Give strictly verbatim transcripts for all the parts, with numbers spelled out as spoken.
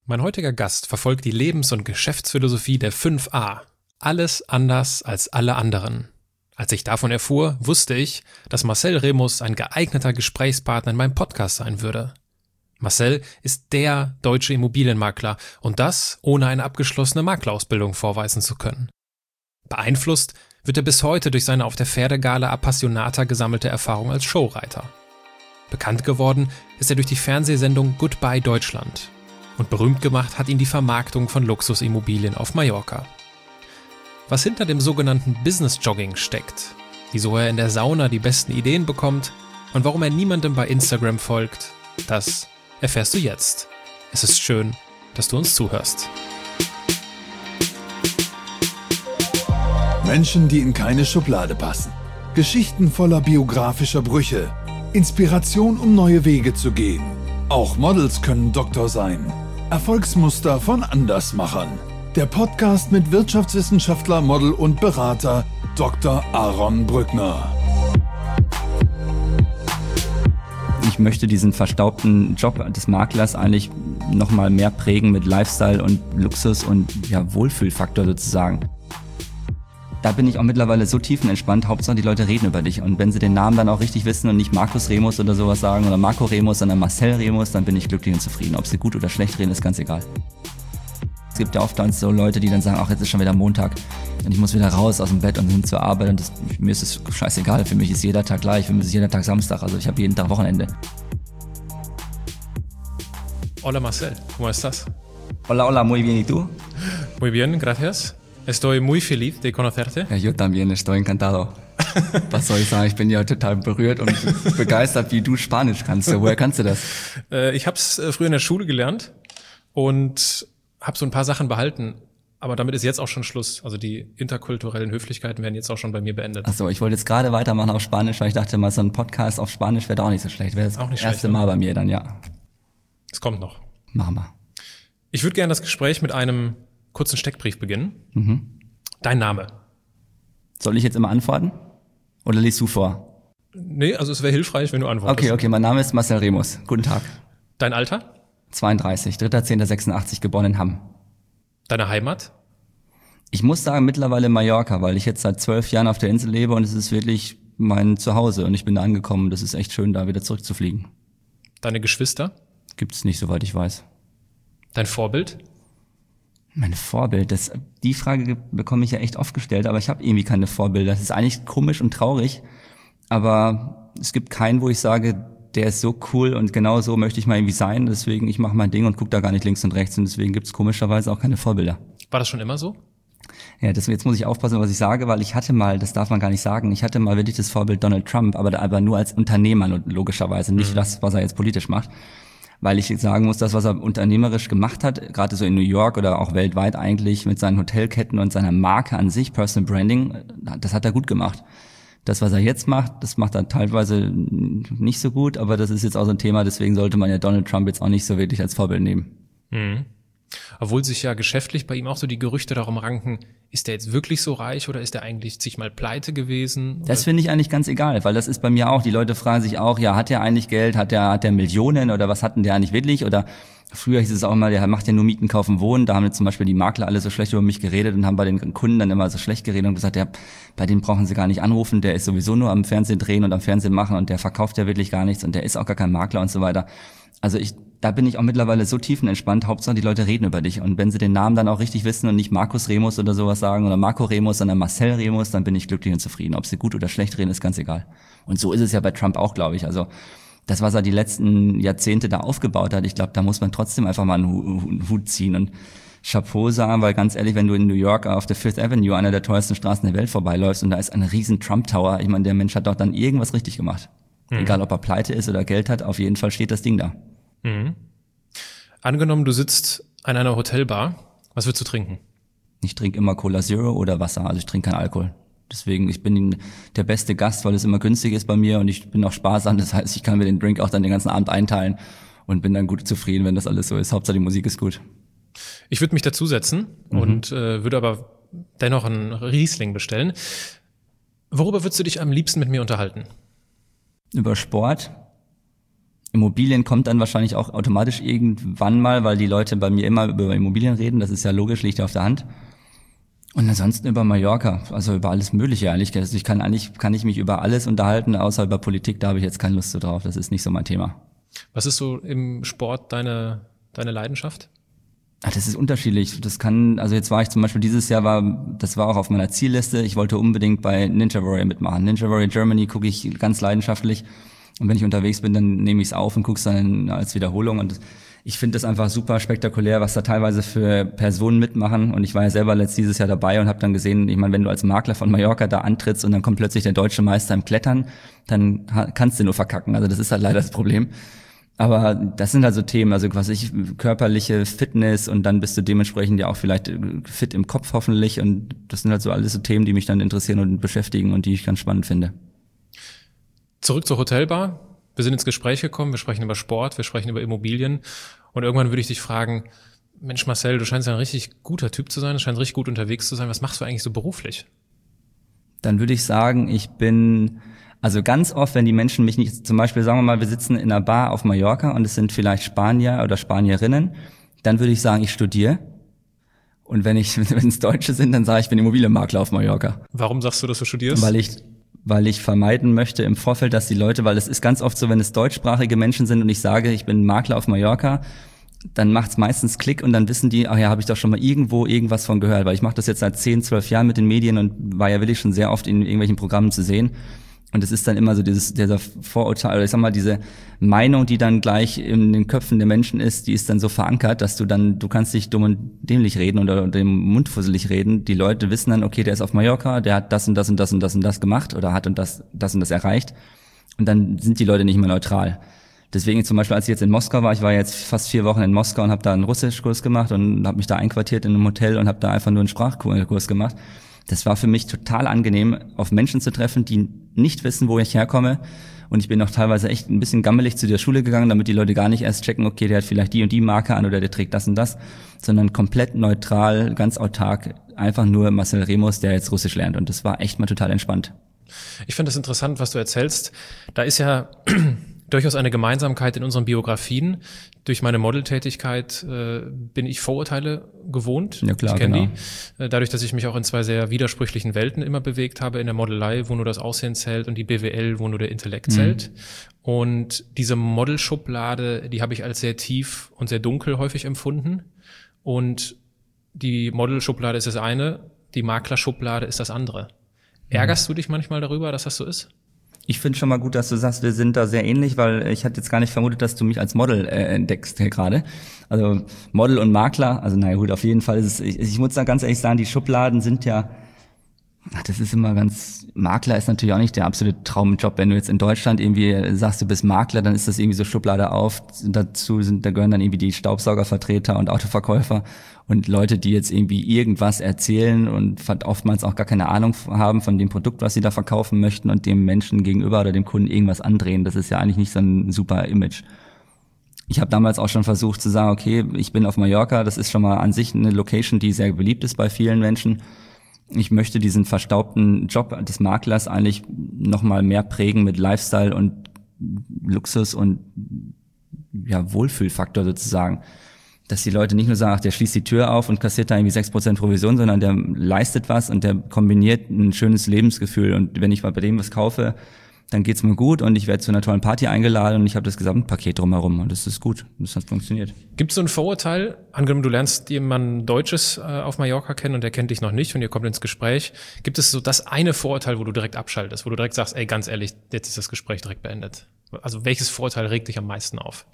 Mein heutiger Gast verfolgt die Lebens- und Geschäftsphilosophie der fünf A. Alles anders als alle anderen. Als ich davon erfuhr, wusste ich, dass Marcel Remus ein geeigneter Gesprächspartner in meinem Podcast sein würde. Marcel ist der deutsche Immobilienmakler und das ohne eine abgeschlossene Maklerausbildung vorweisen zu können. Beeinflusst wird er bis heute durch seine auf der Pferdegala Appassionata gesammelte Erfahrung als Showreiter. Bekannt geworden ist er durch die Fernsehsendung Goodbye Deutschland. Und berühmt gemacht hat ihn die Vermarktung von Luxusimmobilien auf Mallorca. Was hinter dem sogenannten Business-Jogging steckt, wieso er in der Sauna die besten Ideen bekommt und warum er niemandem bei Instagram folgt, das erfährst du jetzt. Es ist schön, dass du uns zuhörst. Menschen, die in keine Schublade passen. Geschichten voller biografischer Brüche. Inspiration, um neue Wege zu gehen. Auch Models können Doktor sein. Erfolgsmuster von Andersmachern. Der Podcast mit Wirtschaftswissenschaftler, Model und Berater Doktor Aaron Brückner. Ich möchte diesen verstaubten Job des Maklers eigentlich nochmal mehr prägen mit Lifestyle und Luxus und ja, Wohlfühlfaktor sozusagen. Da bin ich auch mittlerweile so tiefenentspannt, Hauptsache die Leute reden über dich. Und wenn sie den Namen dann auch richtig wissen und nicht Markus Remus oder sowas sagen oder Marco Remus, sondern Marcel Remus, dann bin ich glücklich und zufrieden. Ob sie gut oder schlecht reden, ist ganz egal. Es gibt ja oft dann so Leute, die dann sagen, ach, jetzt ist schon wieder Montag und ich muss wieder raus aus dem Bett und hin zur Arbeit und das, mir ist es scheißegal, für mich ist jeder Tag gleich, für mich ist jeder Tag Samstag, also ich habe jeden Tag Wochenende. Hola Marcel, ¿cómo estás? Hola, hola, muy bien, ¿y tú? Muy bien, gracias. Estoy muy feliz de conocerte. Ja, yo también estoy encantado. Was soll ich sagen? Ich bin ja total berührt und begeistert, wie du Spanisch kannst. Woher kannst du das? Äh, ich habe es äh, früher in der Schule gelernt und habe so ein paar Sachen behalten. Aber damit ist jetzt auch schon Schluss. Also die interkulturellen Höflichkeiten werden jetzt auch schon bei mir beendet. Ach so, ich wollte jetzt gerade weitermachen auf Spanisch, weil ich dachte mal, so ein Podcast auf Spanisch wäre doch auch nicht so schlecht. Wäre das auch nicht erste schlecht, Mal bei mir dann, ja. Es kommt noch. Machen wir. Ich würde gerne das Gespräch mit einem kurzen Steckbrief beginnen. Mhm. Dein Name? Soll ich jetzt immer antworten? Oder liest du vor? Nee, also es wäre hilfreich, wenn du antwortest. Okay, okay, mein Name ist Marcel Remus. Guten Tag. Dein Alter? zweiunddreißig, dritter zehnter sechsundachtzig, geboren in Hamm. Deine Heimat? Ich muss sagen, mittlerweile Mallorca, weil ich jetzt seit zwölf Jahren auf der Insel lebe und es ist wirklich mein Zuhause und ich bin da angekommen. Das ist echt schön, da wieder zurückzufliegen. Deine Geschwister? Gibt's nicht, soweit ich weiß. Dein Vorbild? Mein Vorbild, das, die Frage bekomme ich ja echt oft gestellt, aber ich habe irgendwie keine Vorbilder. Das ist eigentlich komisch und traurig, aber es gibt keinen, wo ich sage, der ist so cool und genau so möchte ich mal irgendwie sein. Deswegen, ich mache mein Ding und gucke da gar nicht links und rechts und deswegen gibt es komischerweise auch keine Vorbilder. War das schon immer so? Ja, das, jetzt muss ich aufpassen, was ich sage, weil ich hatte mal, das darf man gar nicht sagen, ich hatte mal wirklich das Vorbild Donald Trump, aber, aber nur als Unternehmer logischerweise, nicht mhm. das, was er jetzt politisch macht. Weil ich sagen muss, das, was er unternehmerisch gemacht hat, gerade so in New York oder auch weltweit eigentlich mit seinen Hotelketten und seiner Marke an sich, Personal Branding, das hat er gut gemacht. Das, was er jetzt macht, das macht er teilweise nicht so gut, aber das ist jetzt auch so ein Thema, deswegen sollte man ja Donald Trump jetzt auch nicht so wirklich als Vorbild nehmen. Mhm. Obwohl sich ja geschäftlich bei ihm auch so die Gerüchte darum ranken, ist er jetzt wirklich so reich oder ist er eigentlich zigmal pleite gewesen? Oder? Das finde ich eigentlich ganz egal, weil das ist bei mir auch, die Leute fragen sich auch, ja, hat er eigentlich Geld, hat er hat er Millionen oder was hat denn der eigentlich wirklich? Oder früher hieß es auch immer, der macht ja nur Mieten, kaufen, wohnen. Da haben jetzt zum Beispiel die Makler alle so schlecht über mich geredet und haben bei den Kunden dann immer so schlecht geredet und gesagt, ja, bei dem brauchen sie gar nicht anrufen, der ist sowieso nur am Fernsehen drehen und am Fernsehen machen und der verkauft ja wirklich gar nichts und der ist auch gar kein Makler und so weiter. Also ich, da bin ich auch mittlerweile so tiefenentspannt, Hauptsache die Leute reden über dich. Und wenn sie den Namen dann auch richtig wissen und nicht Markus Remus oder sowas sagen oder Marco Remus, sondern Marcel Remus, dann bin ich glücklich und zufrieden. Ob sie gut oder schlecht reden, ist ganz egal. Und so ist es ja bei Trump auch, glaube ich. Also das, was er die letzten Jahrzehnte da aufgebaut hat, ich glaube, da muss man trotzdem einfach mal einen Hut ziehen und Chapeau sagen, weil ganz ehrlich, wenn du in New York auf der Fifth Avenue, einer der teuersten Straßen der Welt, vorbeiläufst und da ist ein riesen Trump-Tower, ich meine, der Mensch hat doch dann irgendwas richtig gemacht. Mhm. Egal, ob er pleite ist oder Geld hat, auf jeden Fall steht das Ding da. Mhm. Angenommen, du sitzt an einer Hotelbar, was würdest du trinken? Ich trinke immer Cola Zero oder Wasser, also ich trinke keinen Alkohol. Deswegen, ich bin der beste Gast, weil es immer günstig ist bei mir und ich bin auch sparsam, das heißt, ich kann mir den Drink auch dann den ganzen Abend einteilen und bin dann gut zufrieden, wenn das alles so ist. Hauptsache die Musik ist gut. Ich würde mich dazusetzen mhm. und äh, würde aber dennoch einen Riesling bestellen. Worüber würdest du dich am liebsten mit mir unterhalten? Über Sport, Immobilien kommt dann wahrscheinlich auch automatisch irgendwann mal, weil die Leute bei mir immer über Immobilien reden. Das ist ja logisch, liegt ja auf der Hand. Und ansonsten über Mallorca, also über alles Mögliche ehrlich. Also ich kann eigentlich, kann ich mich über alles unterhalten, außer über Politik, da habe ich jetzt keine Lust so drauf. Das ist nicht so mein Thema. Was ist so im Sport deine, deine Leidenschaft? Ach, das ist unterschiedlich. Das kann, also jetzt war ich zum Beispiel dieses Jahr, war, das war auch auf meiner Zielliste. Ich wollte unbedingt bei Ninja Warrior mitmachen. Ninja Warrior Germany gucke ich ganz leidenschaftlich. Und wenn ich unterwegs bin, dann nehme ich es auf und gucke es dann als Wiederholung. Und ich finde das einfach super spektakulär, was da teilweise für Personen mitmachen. Und ich war ja selber letzt dieses Jahr dabei und habe dann gesehen, ich meine, wenn du als Makler von Mallorca da antrittst und dann kommt plötzlich der deutsche Meister im Klettern, dann kannst du nur verkacken. Also das ist halt leider das Problem. Aber das sind also Themen, also was ich, körperliche Fitness und dann bist du dementsprechend ja auch vielleicht fit im Kopf hoffentlich und das sind halt so alles so Themen, die mich dann interessieren und beschäftigen und die ich ganz spannend finde. Zurück zur Hotelbar. Wir sind ins Gespräch gekommen, wir sprechen über Sport, wir sprechen über Immobilien und irgendwann würde ich dich fragen, Mensch Marcel, du scheinst ja ein richtig guter Typ zu sein, du scheinst richtig gut unterwegs zu sein, was machst du eigentlich so beruflich? Dann würde ich sagen, ich bin... Also ganz oft, wenn die Menschen mich nicht, zum Beispiel sagen wir mal, wir sitzen in einer Bar auf Mallorca und es sind vielleicht Spanier oder Spanierinnen, dann würde ich sagen, ich studiere. Und wenn ich, wenn es Deutsche sind, dann sage ich, ich bin Immobilienmakler auf Mallorca. Warum sagst du, dass du studierst? Weil ich, weil ich vermeiden möchte im Vorfeld, dass die Leute, weil es ist ganz oft so, wenn es deutschsprachige Menschen sind und ich sage, ich bin Makler auf Mallorca, dann macht's meistens Klick und dann wissen die, ach ja, habe ich doch schon mal irgendwo irgendwas von gehört, weil ich mache das jetzt seit zehn, zwölf Jahren mit den Medien und war ja wirklich schon sehr oft in irgendwelchen Programmen zu sehen. Und es ist dann immer so dieses, dieser Vorurteil, oder ich sag mal, diese Meinung, die dann gleich in den Köpfen der Menschen ist, die ist dann so verankert, dass du dann, du kannst dich dumm und dämlich reden oder dem Mund fusselig reden. Die Leute wissen dann, okay, der ist auf Mallorca, der hat das und das und das und das und das gemacht oder hat und das, das und das erreicht. Und dann sind die Leute nicht mehr neutral. Deswegen zum Beispiel, als ich jetzt in Moskau war, ich war jetzt fast vier Wochen in Moskau und habe da einen Russischkurs gemacht und habe mich da einquartiert in einem Hotel und habe da einfach nur einen Sprachkurs gemacht. Das war für mich total angenehm, auf Menschen zu treffen, die nicht wissen, wo ich herkomme. Und ich bin auch teilweise echt ein bisschen gammelig zu der Schule gegangen, damit die Leute gar nicht erst checken, okay, der hat vielleicht die und die Marke an oder der trägt das und das, sondern komplett neutral, ganz autark, einfach nur Marcel Remus, der jetzt Russisch lernt. Und das war echt mal total entspannt. Ich finde das interessant, was du erzählst. Da ist ja durchaus eine Gemeinsamkeit in unseren Biografien. Durch meine Modeltätigkeit äh, bin ich Vorurteile gewohnt. Ja, klar, ich kenne genau. die. Äh, dadurch, dass ich mich auch in zwei sehr widersprüchlichen Welten immer bewegt habe, in der Modelei, wo nur das Aussehen zählt und die B W L, wo nur der Intellekt Mhm. zählt. Und diese Modelschublade, die habe ich als sehr tief und sehr dunkel häufig empfunden. Und die Modelschublade ist das eine, die Maklerschublade ist das andere. Ärgerst du dich manchmal darüber, dass das so ist? Ich finde schon mal gut, dass du sagst, wir sind da sehr ähnlich, weil ich hatte jetzt gar nicht vermutet, dass du mich als Model äh, entdeckst hier gerade. Also Model und Makler, also naja gut, auf jeden Fall ist es, ich, ich muss da ganz ehrlich sagen, die Schubladen sind ja, ach, das ist immer ganz, Makler ist natürlich auch nicht der absolute Traumjob. Wenn du jetzt in Deutschland irgendwie sagst, du bist Makler, dann ist das irgendwie so Schublade auf, dazu sind, da gehören dann irgendwie die Staubsaugervertreter und Autoverkäufer und Leute, die jetzt irgendwie irgendwas erzählen und oftmals auch gar keine Ahnung haben von dem Produkt, was sie da verkaufen möchten und dem Menschen gegenüber oder dem Kunden irgendwas andrehen. Das ist ja eigentlich nicht so ein super Image. Ich habe damals auch schon versucht zu sagen, okay, ich bin auf Mallorca, das ist schon mal an sich eine Location, die sehr beliebt ist bei vielen Menschen. Ich möchte diesen verstaubten Job des Maklers eigentlich noch mal mehr prägen mit Lifestyle und Luxus und ja Wohlfühlfaktor sozusagen. Dass die Leute nicht nur sagen, ach, der schließt die Tür auf und kassiert da irgendwie sechs Prozent Provision, sondern der leistet was und der kombiniert ein schönes Lebensgefühl. Und wenn ich mal bei dem was kaufe, dann geht's mir gut und ich werde zu einer tollen Party eingeladen und ich habe das Gesamtpaket drumherum und das ist gut. Das hat funktioniert. Gibt es so ein Vorurteil, angenommen du lernst jemanden Deutsches äh, auf Mallorca kennen und der kennt dich noch nicht und ihr kommt ins Gespräch, gibt es so das eine Vorurteil, wo du direkt abschaltest, wo du direkt sagst, ey, ganz ehrlich, jetzt ist das Gespräch direkt beendet? Also welches Vorurteil regt dich am meisten auf?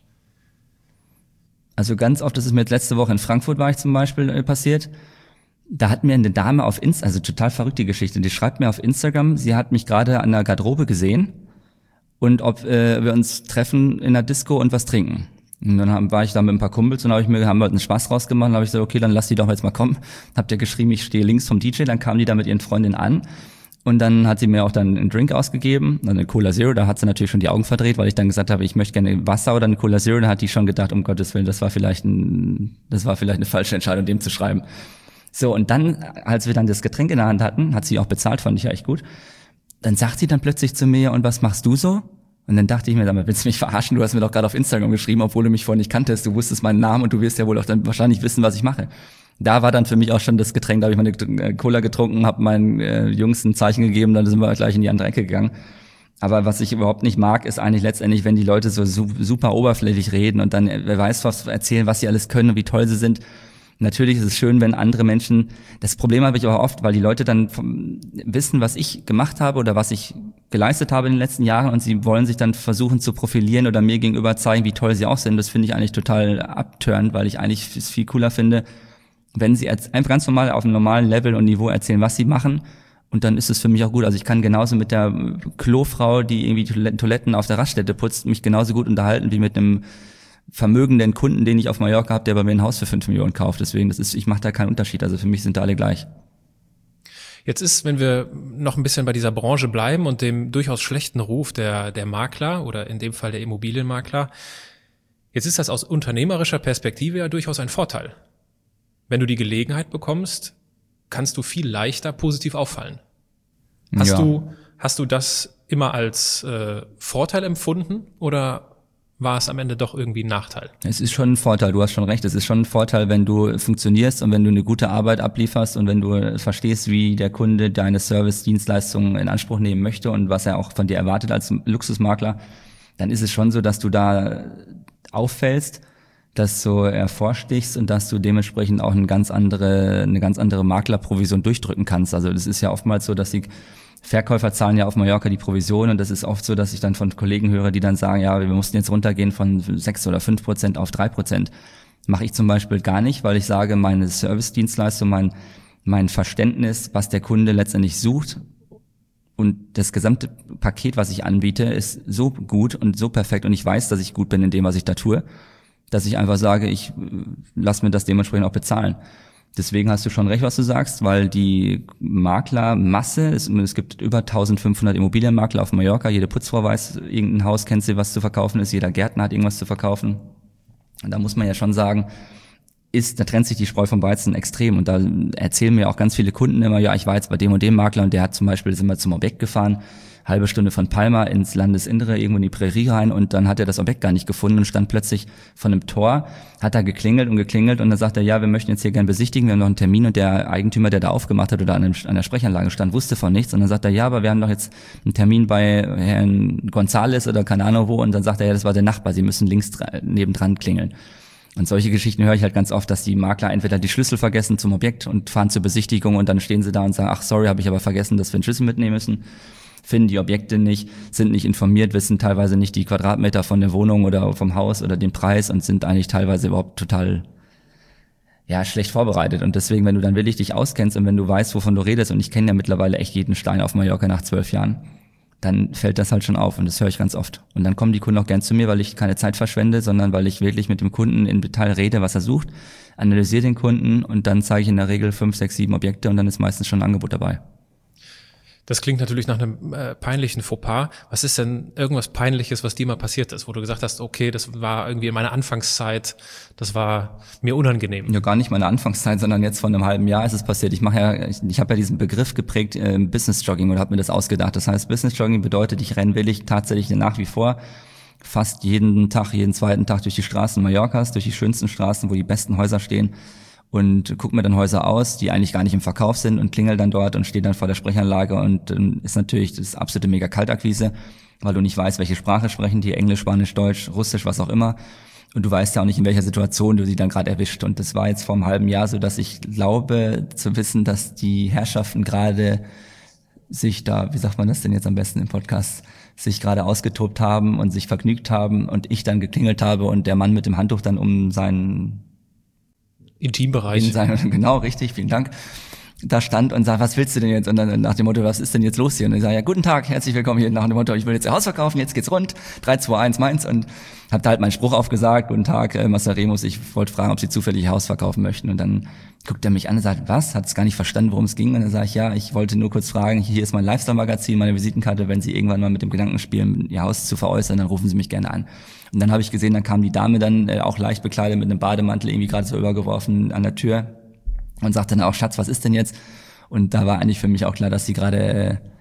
Also ganz oft, das ist mir jetzt letzte Woche in Frankfurt war ich zum Beispiel äh, passiert, da hat mir eine Dame auf Insta, also total verrückte Geschichte, die schreibt mir auf Instagram, sie hat mich gerade an der Garderobe gesehen und ob äh, wir uns treffen in der Disco und was trinken. Und dann haben, war ich da mit ein paar Kumpels und hab ich mir, haben wir einen Spaß rausgemacht und habe ich gesagt, okay, dann lass die doch jetzt mal kommen. Hab der geschrieben, ich stehe links vom D J, dann kam die da mit ihren Freundinnen an. Und dann hat sie mir auch dann einen Drink ausgegeben, eine Cola Zero, da hat sie natürlich schon die Augen verdreht, weil ich dann gesagt habe, ich möchte gerne Wasser oder eine Cola Zero, da hat die schon gedacht, um Gottes Willen, das war vielleicht ein, das war vielleicht eine falsche Entscheidung, dem zu schreiben. So, und dann, als wir dann das Getränk in der Hand hatten, hat sie auch bezahlt, fand ich ja echt gut, dann sagt sie dann plötzlich zu mir, und was machst du so? Und dann dachte ich mir, dann willst du mich verarschen? Du hast mir doch gerade auf Instagram geschrieben, obwohl du mich vorher nicht kanntest. Du wusstest meinen Namen und du wirst ja wohl auch dann wahrscheinlich wissen, was ich mache. Da war dann für mich auch schon das Getränk, da habe ich meine Cola getrunken, habe meinen äh, Jungs ein Zeichen gegeben, dann sind wir gleich in die andere Ecke gegangen. Aber was ich überhaupt nicht mag, ist eigentlich letztendlich, wenn die Leute so super oberflächlich reden und dann wer weiß was erzählen, was sie alles können und wie toll sie sind. Natürlich ist es schön, wenn andere Menschen, das Problem habe ich aber oft, weil die Leute dann vom, wissen, was ich gemacht habe oder was ich geleistet habe in den letzten Jahren und sie wollen sich dann versuchen zu profilieren oder mir gegenüber zeigen, wie toll sie auch sind. Das finde ich eigentlich total abtörend, weil ich eigentlich es viel cooler finde, wenn sie einfach ganz normal auf einem normalen Level und Niveau erzählen, was sie machen. Und dann ist es für mich auch gut. Also ich kann genauso mit der Klofrau, die irgendwie Toiletten auf der Raststätte putzt, mich genauso gut unterhalten wie mit einem vermögenden Kunden, den ich auf Mallorca habe, der bei mir ein Haus für fünf Millionen kauft. Deswegen, das ist, ich mache da keinen Unterschied. Also für mich sind da alle gleich. Jetzt ist, wenn wir noch ein bisschen bei dieser Branche bleiben und dem durchaus schlechten Ruf der, der Makler oder in dem Fall der Immobilienmakler, jetzt ist das aus unternehmerischer Perspektive ja durchaus ein Vorteil. Wenn du die Gelegenheit bekommst, kannst du viel leichter positiv auffallen. Hast Ja. du, hast du das immer als äh, Vorteil empfunden oder war es am Ende doch irgendwie ein Nachteil? Es ist schon ein Vorteil, du hast schon recht. Es ist schon ein Vorteil, wenn du funktionierst und wenn du eine gute Arbeit ablieferst und wenn du verstehst, wie der Kunde deine Service-Dienstleistungen in Anspruch nehmen möchte und was er auch von dir erwartet als Luxusmakler, dann ist es schon so, dass du da auffällst, dass du hervorstichst und dass du dementsprechend auch eine ganz andere, eine ganz andere Maklerprovision durchdrücken kannst. Also das ist ja oftmals so, dass die Verkäufer zahlen ja auf Mallorca die Provision und das ist oft so, dass ich dann von Kollegen höre, die dann sagen, ja, wir mussten jetzt runtergehen von sechs oder fünf Prozent auf drei Prozent. Mache ich zum Beispiel gar nicht, weil ich sage, meine Service-Dienstleistung, mein, mein Verständnis, was der Kunde letztendlich sucht und das gesamte Paket, was ich anbiete, ist so gut und so perfekt und ich weiß, dass ich gut bin in dem, was ich da tue, dass ich einfach sage, ich lass mir das dementsprechend auch bezahlen. Deswegen hast du schon recht, was du sagst, weil die Maklermasse, es, es gibt über eintausendfünfhundert Immobilienmakler auf Mallorca, jede Putzfrau weiß, irgendein Haus kennt sie, was zu verkaufen ist, jeder Gärtner hat irgendwas zu verkaufen. Und da muss man ja schon sagen, ist, da trennt sich die Spreu vom Weizen extrem und da erzählen mir auch ganz viele Kunden immer, ja, ich war jetzt bei dem und dem Makler und der hat zum Beispiel, sind wir zum Objekt gefahren, halbe Stunde von Palma ins Landesinnere, irgendwo in die Prärie rein und dann hat er das Objekt gar nicht gefunden und stand plötzlich von einem Tor, hat da geklingelt und geklingelt und dann sagt er, ja, wir möchten jetzt hier gerne besichtigen, wir haben noch einen Termin und der Eigentümer, der da aufgemacht hat oder an, einem, an der Sprechanlage stand, wusste von nichts und dann sagt er, ja, aber wir haben doch jetzt einen Termin bei Herrn González oder keine Ahnung wo und dann sagt er, ja, das war der Nachbar, Sie müssen links nebendran klingeln. Und solche Geschichten höre ich halt ganz oft, dass die Makler entweder die Schlüssel vergessen zum Objekt und fahren zur Besichtigung und dann stehen sie da und sagen, ach sorry, habe ich aber vergessen, dass wir einen Schlüssel mitnehmen müssen. Finden die Objekte nicht, sind nicht informiert, wissen teilweise nicht die Quadratmeter von der Wohnung oder vom Haus oder den Preis und sind eigentlich teilweise überhaupt total ja schlecht vorbereitet. Und deswegen, wenn du dann wirklich dich auskennst und wenn du weißt, wovon du redest, und ich kenne ja mittlerweile echt jeden Stein auf Mallorca nach zwölf Jahren, dann fällt das halt schon auf und das höre ich ganz oft. Und dann kommen die Kunden auch gern zu mir, weil ich keine Zeit verschwende, sondern weil ich wirklich mit dem Kunden im Detail rede, was er sucht, analysiere den Kunden und dann zeige ich in der Regel fünf, sechs, sieben Objekte und dann ist meistens schon ein Angebot dabei. Das klingt natürlich nach einem äh, peinlichen Fauxpas. Was ist denn irgendwas Peinliches, was dir mal passiert ist, wo du gesagt hast, okay, das war irgendwie in meiner Anfangszeit, das war mir unangenehm? Ja, gar nicht meine Anfangszeit, sondern jetzt vor einem halben Jahr ist es passiert. Ich mache ja, ich, ich habe ja diesen Begriff geprägt, äh, Business Jogging, oder habe mir das ausgedacht. Das heißt, Business Jogging bedeutet, ich renne willig tatsächlich nach wie vor fast jeden Tag, jeden zweiten Tag durch die Straßen Mallorcas, durch die schönsten Straßen, wo die besten Häuser stehen. Und guck mir dann Häuser aus, die eigentlich gar nicht im Verkauf sind und klingel dann dort und stehe dann vor der Sprechanlage und dann ist natürlich das absolute mega Kaltakquise, weil du nicht weißt, welche Sprache sprechen die, Englisch, Spanisch, Deutsch, Russisch, was auch immer. Und du weißt ja auch nicht, in welcher Situation du sie dann gerade erwischt. Und das war jetzt vor einem halben Jahr so, dass ich glaube zu wissen, dass die Herrschaften gerade sich da, wie sagt man das denn jetzt am besten im Podcast, sich gerade ausgetobt haben und sich vergnügt haben und ich dann geklingelt habe und der Mann mit dem Handtuch dann um seinen Intimbereich. In seinem, genau, richtig, vielen Dank. Da stand und sagt, was willst du denn jetzt? Und dann nach dem Motto, was ist denn jetzt los hier? Und ich sage, ja, guten Tag, herzlich willkommen hier nach dem Motto, ich will jetzt Ihr Haus verkaufen, jetzt geht's rund, drei, zwei, eins, meins. Und hab da halt meinen Spruch aufgesagt, guten Tag, äh, Marcel Remus, ich wollte fragen, ob Sie zufällig Ihr Haus verkaufen möchten. Und dann guckt er mich an und sagt, was? Hat es gar nicht verstanden, worum es ging. Und dann sage ich, ja, ich wollte nur kurz fragen, hier ist mein Lifestyle-Magazin, meine Visitenkarte, wenn Sie irgendwann mal mit dem Gedanken spielen, Ihr Haus zu veräußern, dann rufen Sie mich gerne an. Und dann habe ich gesehen, dann kam die Dame dann äh, auch leicht bekleidet mit einem Bademantel irgendwie gerade so übergeworfen an der Tür und sagte dann auch, Schatz, was ist denn jetzt? Und da war eigentlich für mich auch klar, dass sie gerade äh,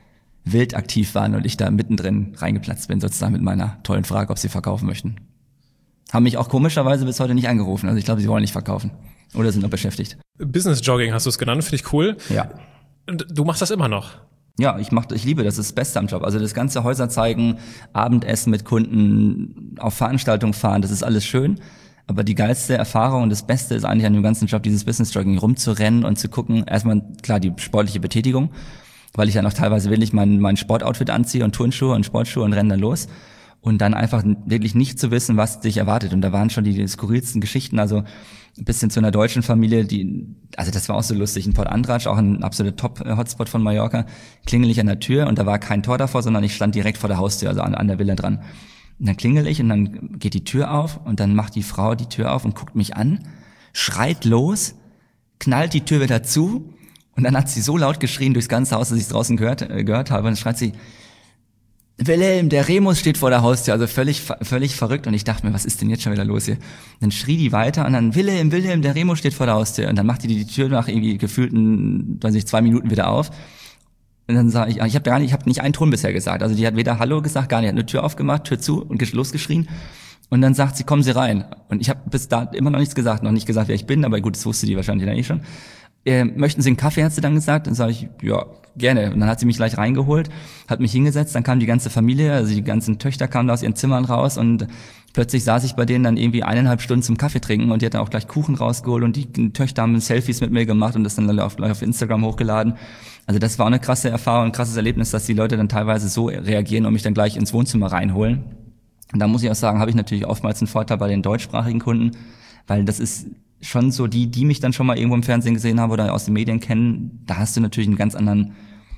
wild aktiv waren und ich da mittendrin reingeplatzt bin, sozusagen mit meiner tollen Frage, ob sie verkaufen möchten. Haben mich auch komischerweise bis heute nicht angerufen. Also ich glaube, sie wollen nicht verkaufen oder sind noch beschäftigt. Business Jogging hast du es genannt, finde ich cool. Ja. Und du machst das immer noch? Ja, ich mach, ich liebe das, das ist das Beste am Job. Also das ganze Häuser zeigen, Abendessen mit Kunden, auf Veranstaltungen fahren, das ist alles schön. Aber die geilste Erfahrung und das Beste ist eigentlich an dem ganzen Job, dieses Business Jogging, rumzurennen und zu gucken. Erstmal, klar, die sportliche Betätigung, weil ich ja noch teilweise wirklich mein, mein Sportoutfit anziehe und Turnschuhe und Sportschuhe und renne dann los. Und dann einfach wirklich nicht zu wissen, was dich erwartet. Und da waren schon die, die skurrilsten Geschichten, also ein bisschen zu einer deutschen Familie, die, also das war auch so lustig, in Port Andratx, auch ein absoluter Top-Hotspot von Mallorca, klingel ich an der Tür und da war kein Tor davor, sondern ich stand direkt vor der Haustür, also an, an der Villa dran. Und dann klingel ich und dann geht die Tür auf und dann macht die Frau die Tür auf und guckt mich an, schreit los, knallt die Tür wieder zu und dann hat sie so laut geschrien durchs ganze Haus, dass ich es draußen gehört, äh, gehört habe und dann schreit sie, Wilhelm, der Remus steht vor der Haustür, also völlig völlig verrückt und ich dachte mir, was ist denn jetzt schon wieder los hier? Dann schrie die weiter und dann, Wilhelm, Wilhelm, der Remus steht vor der Haustür und dann machte die die Tür nach irgendwie gefühlten, weiß ich, zwei Minuten wieder auf und dann sage ich, ich habe gar nicht, ich habe nicht einen Ton bisher gesagt, also die hat weder Hallo gesagt, gar nicht, hat eine Tür aufgemacht, Tür zu und losgeschrien und dann sagt sie, kommen Sie rein und ich habe bis da immer noch nichts gesagt, noch nicht gesagt, wer ich bin, aber gut, das wusste die wahrscheinlich dann eh schon. Äh, möchten Sie einen Kaffee, hat sie dann gesagt. Dann sage ich, ja, gerne. Und dann hat sie mich gleich reingeholt, hat mich hingesetzt, dann kam die ganze Familie, also die ganzen Töchter kamen da aus ihren Zimmern raus und plötzlich saß ich bei denen dann irgendwie eineinhalb Stunden zum Kaffee trinken und die hat dann auch gleich Kuchen rausgeholt und die Töchter haben Selfies mit mir gemacht und das dann auf, auf Instagram hochgeladen. Also das war eine krasse Erfahrung, ein krasses Erlebnis, dass die Leute dann teilweise so reagieren und mich dann gleich ins Wohnzimmer reinholen. Und da muss ich auch sagen, habe ich natürlich oftmals einen Vorteil bei den deutschsprachigen Kunden, weil das ist schon so die, die mich dann schon mal irgendwo im Fernsehen gesehen haben oder aus den Medien kennen, da hast du natürlich einen ganz anderen,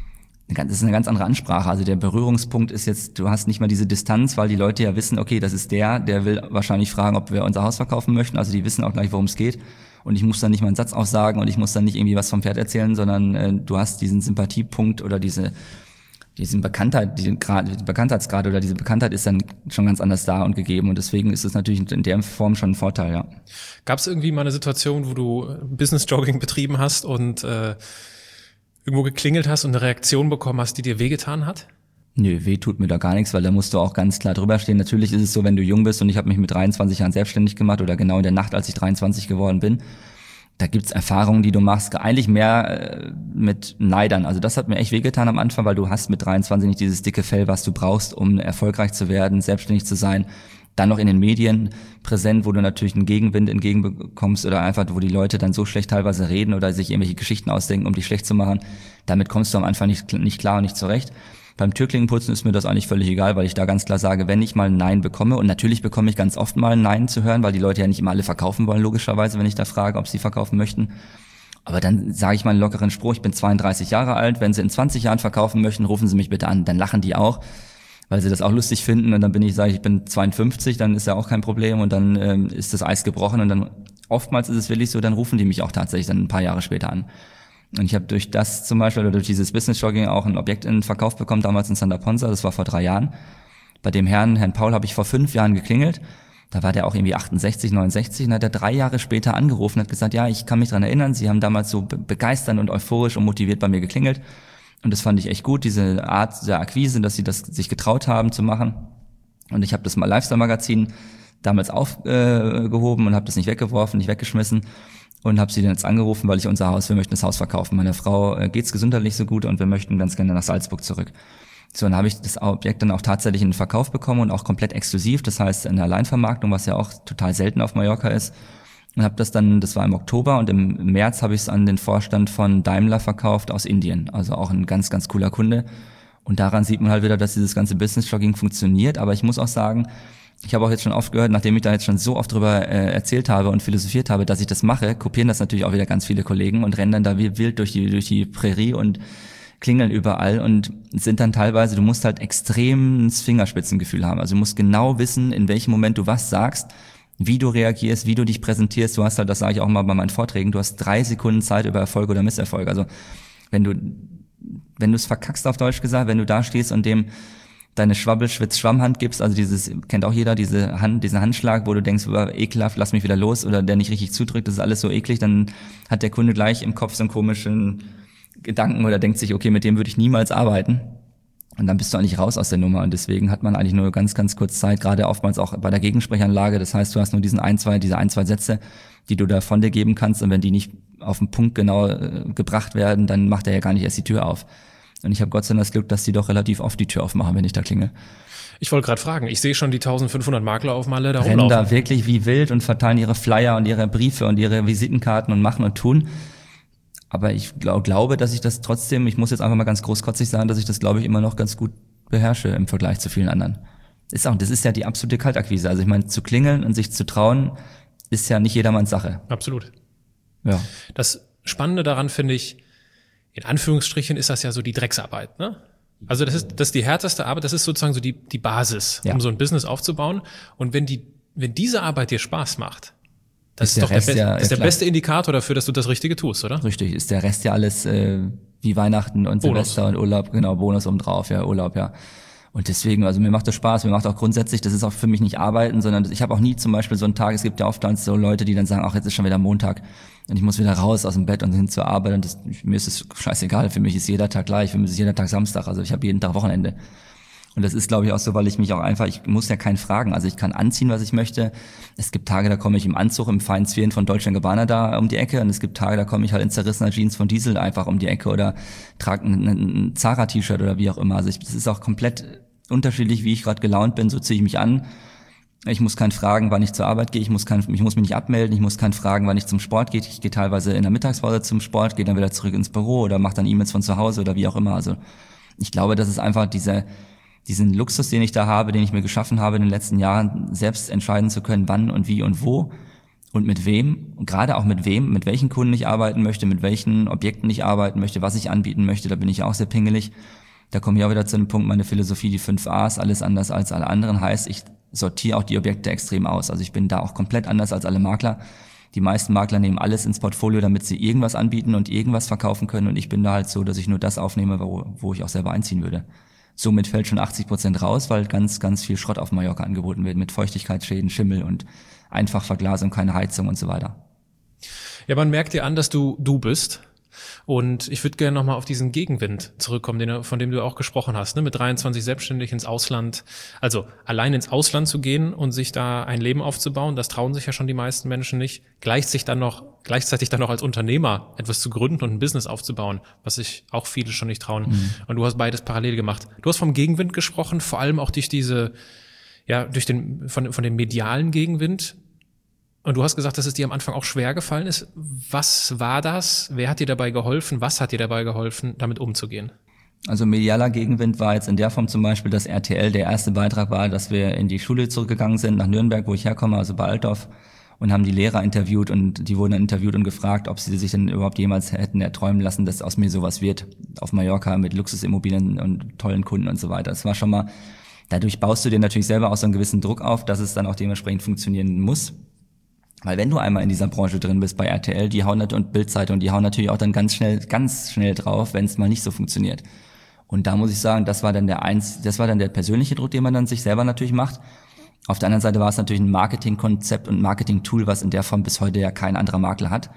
das ist eine ganz andere Ansprache. Also der Berührungspunkt ist jetzt, du hast nicht mal diese Distanz, weil die Leute ja wissen, okay, das ist der, der will wahrscheinlich fragen, ob wir unser Haus verkaufen möchten. Also die wissen auch gleich, worum es geht. Und ich muss dann nicht mal einen Satz aussagen und ich muss dann nicht irgendwie was vom Pferd erzählen, sondern äh, du hast diesen Sympathiepunkt oder diese diesen Bekanntheit, diesen Grad, Bekanntheitsgrad oder diese Bekanntheit ist dann schon ganz anders da und gegeben und deswegen ist es natürlich in der Form schon ein Vorteil, ja. Gab es irgendwie mal eine Situation, wo du Business Jogging betrieben hast und äh, irgendwo geklingelt hast und eine Reaktion bekommen hast, die dir wehgetan hat? Nö, weh tut mir da gar nichts, weil da musst du auch ganz klar drüber stehen. Natürlich ist es so, wenn du jung bist und ich habe mich mit dreiundzwanzig Jahren selbstständig gemacht oder genau in der Nacht, als ich dreiundzwanzig geworden bin, da gibt's Erfahrungen, die du machst, eigentlich mehr äh, mit Neidern. Also das hat mir echt wehgetan am Anfang, weil du hast mit dreiundzwanzig nicht dieses dicke Fell, was du brauchst, um erfolgreich zu werden, selbstständig zu sein. Dann noch in den Medien präsent, wo du natürlich einen Gegenwind entgegenbekommst oder einfach, wo die Leute dann so schlecht teilweise reden oder sich irgendwelche Geschichten ausdenken, um dich schlecht zu machen. Damit kommst du am Anfang nicht, nicht klar und nicht zurecht. Beim Türklinkenputzen ist mir das eigentlich völlig egal, weil ich da ganz klar sage, wenn ich mal ein Nein bekomme, und natürlich bekomme ich ganz oft mal ein Nein zu hören, weil die Leute ja nicht immer alle verkaufen wollen, logischerweise, wenn ich da frage, ob sie verkaufen möchten. Aber dann sage ich mal einen lockeren Spruch, ich bin zweiunddreißig Jahre alt, wenn sie in zwanzig Jahren verkaufen möchten, rufen sie mich bitte an. Dann lachen die auch, weil sie das auch lustig finden und dann bin ich, sage ich, ich bin zweiundfünfzig, dann ist ja auch kein Problem und dann ähm, ist das Eis gebrochen und dann oftmals ist es wirklich so, dann rufen die mich auch tatsächlich dann ein paar Jahre später an. Und ich habe durch das zum Beispiel oder durch dieses Business Jogging auch ein Objekt in den Verkauf bekommen, damals in Santa Ponsa, das war vor drei Jahren. Bei dem Herrn, Herrn Paul, habe ich vor fünf Jahren geklingelt. Da war der auch irgendwie achtundsechzig, neunundsechzig und hat er drei Jahre später angerufen und hat gesagt, ja, ich kann mich dran erinnern, Sie haben damals so begeisternd und euphorisch und motiviert bei mir geklingelt. Und das fand ich echt gut, diese Art der Akquise, dass sie das sich getraut haben zu machen. Und ich habe das mal Lifestyle-Magazin damals aufgehoben äh, und habe das nicht weggeworfen, nicht weggeschmissen. Und habe sie dann jetzt angerufen, weil ich unser Haus, wir möchten das Haus verkaufen. Meiner Frau äh, geht's gesundheitlich so gut und wir möchten ganz gerne nach Salzburg zurück. So, dann habe ich das Objekt dann auch tatsächlich in den Verkauf bekommen und auch komplett exklusiv, das heißt in der Alleinvermarktung, was ja auch total selten auf Mallorca ist. Und habe das dann, das war im Oktober und im März habe ich es an den Vorstand von Daimler verkauft aus Indien. Also auch ein ganz, ganz cooler Kunde. Und daran sieht man halt wieder, dass dieses ganze Business-Jogging funktioniert. Aber ich muss auch sagen, ich habe auch jetzt schon oft gehört, nachdem ich da jetzt schon so oft drüber äh, erzählt habe und philosophiert habe, dass ich das mache, kopieren das natürlich auch wieder ganz viele Kollegen und rennen dann da wie wild durch die durch die Prärie und klingeln überall und sind dann teilweise, du musst halt extrem das Fingerspitzengefühl haben. Also du musst genau wissen, in welchem Moment du was sagst, wie du reagierst, wie du dich präsentierst. Du hast halt, das sage ich auch mal bei meinen Vorträgen, du hast drei Sekunden Zeit über Erfolg oder Misserfolg. Also wenn du wenn du es verkackst auf Deutsch gesagt, wenn du da stehst und dem deine Schwabbel-Schwitz-Schwammhand gibst, also dieses, kennt auch jeder, diese Hand, diesen Handschlag, wo du denkst, oh, ekelhaft, lass mich wieder los, oder der nicht richtig zudrückt, das ist alles so eklig, dann hat der Kunde gleich im Kopf so einen komischen Gedanken oder denkt sich, okay, mit dem würde ich niemals arbeiten. Und dann bist du eigentlich raus aus der Nummer. Und deswegen hat man eigentlich nur ganz, ganz kurz Zeit, gerade oftmals auch bei der Gegensprechanlage. Das heißt, du hast nur diesen ein, zwei, diese ein, zwei Sätze, die du da von dir geben kannst. Und wenn die nicht auf den Punkt genau äh, gebracht werden, dann macht er ja gar nicht erst die Tür auf. Und ich habe Gott sei Dank das Glück, dass die doch relativ oft die Tür aufmachen, wenn ich da klingel. Ich wollte gerade fragen, ich sehe schon die eintausendfünfhundert Makler auf Malle da Rennen rumlaufen. da wirklich wie wild und verteilen ihre Flyer und ihre Briefe und ihre Visitenkarten und machen und tun. Aber ich glaub, glaube, dass ich das trotzdem, ich muss jetzt einfach mal ganz großkotzig sagen, dass ich das, glaube ich, immer noch ganz gut beherrsche im Vergleich zu vielen anderen. Ist auch, das ist ja die absolute Kaltakquise. Also ich meine, zu klingeln und sich zu trauen, ist ja nicht jedermanns Sache. Absolut. Ja. Das Spannende daran finde ich, in Anführungsstrichen ist das ja so die Drecksarbeit, ne? Also das ist, das ist die härteste Arbeit, das ist sozusagen so die, die Basis, ja. um so ein Business aufzubauen. Und wenn die, wenn diese Arbeit dir Spaß macht, das ist, ist doch der, Be- ja, ist der klar. beste Indikator dafür, dass du das Richtige tust, oder? Richtig, ist der Rest ja alles äh, wie Weihnachten und Bonus. Silvester und Urlaub, genau, Bonus obendrauf, ja, Urlaub, ja. Und deswegen, also mir macht das Spaß, mir macht auch grundsätzlich, das ist auch für mich nicht Arbeiten, sondern ich habe auch nie zum Beispiel so einen Tag, es gibt ja oft so Leute, die dann sagen, ach, jetzt ist schon wieder Montag und ich muss wieder raus aus dem Bett und hin zur Arbeit und das, mir ist es scheißegal, für mich ist jeder Tag gleich, für mich ist jeder Tag Samstag, also ich habe jeden Tag Wochenende. Und das ist, glaube ich, auch so, weil ich mich auch einfach, ich muss ja keinen fragen, also ich kann anziehen, was ich möchte. Es gibt Tage, da komme ich im Anzug, im feinen Zwirn von Deutsche und Gabbana da um die Ecke und es gibt Tage, da komme ich halt in zerrissener Jeans von Diesel einfach um die Ecke oder trage ein, ein Zara-T-Shirt oder wie auch immer. Also ich, das ist auch komplett unterschiedlich, wie ich gerade gelaunt bin, so ziehe ich mich an. Ich muss keinen fragen, wann ich zur Arbeit gehe, ich muss kein, ich muss mich nicht abmelden, ich muss keinen fragen, wann ich zum Sport gehe. Ich gehe teilweise in der Mittagspause zum Sport, gehe dann wieder zurück ins Büro oder mache dann E-Mails von zu Hause oder wie auch immer. Also ich glaube, das ist einfach diese diesen Luxus, den ich da habe, den ich mir geschaffen habe in den letzten Jahren, selbst entscheiden zu können, wann und wie und wo und mit wem, und gerade auch mit wem, mit welchen Kunden ich arbeiten möchte, mit welchen Objekten ich arbeiten möchte, was ich anbieten möchte, da bin ich auch sehr pingelig. Da komme ich auch wieder zu dem Punkt, meine Philosophie, die fünf A's, alles anders als alle anderen, heißt, ich sortiere auch die Objekte extrem aus. Also ich bin da auch komplett anders als alle Makler. Die meisten Makler nehmen alles ins Portfolio, damit sie irgendwas anbieten und irgendwas verkaufen können, und ich bin da halt so, dass ich nur das aufnehme, wo, wo ich auch selber einziehen würde. Somit fällt schon achtzig Prozent raus, weil ganz, ganz viel Schrott auf Mallorca angeboten wird mit Feuchtigkeitsschäden, Schimmel und Einfachverglasung, keine Heizung und so weiter. Ja, man merkt dir an, dass du du bist. Und ich würde gerne nochmal auf diesen Gegenwind zurückkommen, den, von dem du auch gesprochen hast, ne? Mit dreiundzwanzig selbstständig ins Ausland, also allein ins Ausland zu gehen und sich da ein Leben aufzubauen, das trauen sich ja schon die meisten Menschen nicht. Gleichzeitig dann noch, gleichzeitig dann noch als Unternehmer etwas zu gründen und ein Business aufzubauen, was sich auch viele schon nicht trauen. Mhm. Und du hast beides parallel gemacht. Du hast vom Gegenwind gesprochen, vor allem auch durch diese, ja, durch den, von, von dem medialen Gegenwind. Und du hast gesagt, dass es dir am Anfang auch schwer gefallen ist. Was war das? Wer hat dir dabei geholfen? Was hat dir dabei geholfen, damit umzugehen? Also medialer Gegenwind war jetzt in der Form zum Beispiel, dass R T L der erste Beitrag war, dass wir in die Schule zurückgegangen sind, nach Nürnberg, wo ich herkomme, also bei Altdorf, und haben die Lehrer interviewt, und die wurden dann interviewt und gefragt, ob sie sich denn überhaupt jemals hätten erträumen lassen, dass aus mir sowas wird, auf Mallorca mit Luxusimmobilien und tollen Kunden und so weiter. Das war schon mal, dadurch baust du dir natürlich selber auch so einen gewissen Druck auf, dass es dann auch dementsprechend funktionieren muss. Weil wenn du einmal in dieser Branche drin bist bei R T L, die hauen und Bild-Zeitung, die hauen natürlich auch dann ganz schnell, ganz schnell drauf, wenn es mal nicht so funktioniert. Und da muss ich sagen, das war dann der eins, das war dann der persönliche Druck, den man dann sich selber natürlich macht. Auf der anderen Seite war es natürlich ein Marketingkonzept und Marketing-Tool, was in der Form bis heute ja kein anderer Makler hat.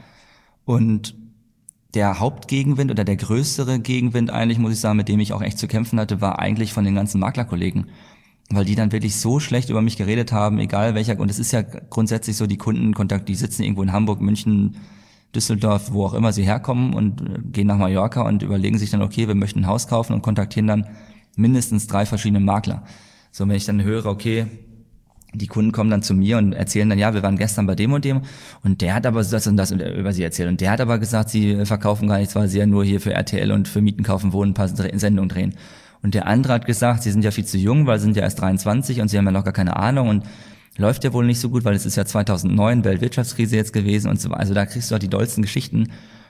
Und der Hauptgegenwind oder der größere Gegenwind eigentlich, muss ich sagen, mit dem ich auch echt zu kämpfen hatte, war eigentlich von den ganzen Maklerkollegen. Weil die dann wirklich so schlecht über mich geredet haben, egal welcher, und es ist ja grundsätzlich so, die Kundenkontakt, die sitzen irgendwo in Hamburg, München, Düsseldorf, wo auch immer sie herkommen, und gehen nach Mallorca und überlegen sich dann, okay, wir möchten ein Haus kaufen, und kontaktieren dann mindestens drei verschiedene Makler. So, wenn ich dann höre, okay, die Kunden kommen dann zu mir und erzählen dann, ja, wir waren gestern bei dem und dem, und der hat aber das und das über sie erzählt, und der hat aber gesagt, sie verkaufen gar nichts, weil sie ja nur hier für R T L und für Mieten kaufen, wohnen, ein paar Sendungen drehen. Und der andere hat gesagt, sie sind ja viel zu jung, weil sie sind ja erst dreiundzwanzig und sie haben ja noch gar keine Ahnung und läuft ja wohl nicht so gut, weil es ist ja zweitausendneun, Weltwirtschaftskrise jetzt gewesen und so weiter. Also da kriegst du halt die dollsten Geschichten.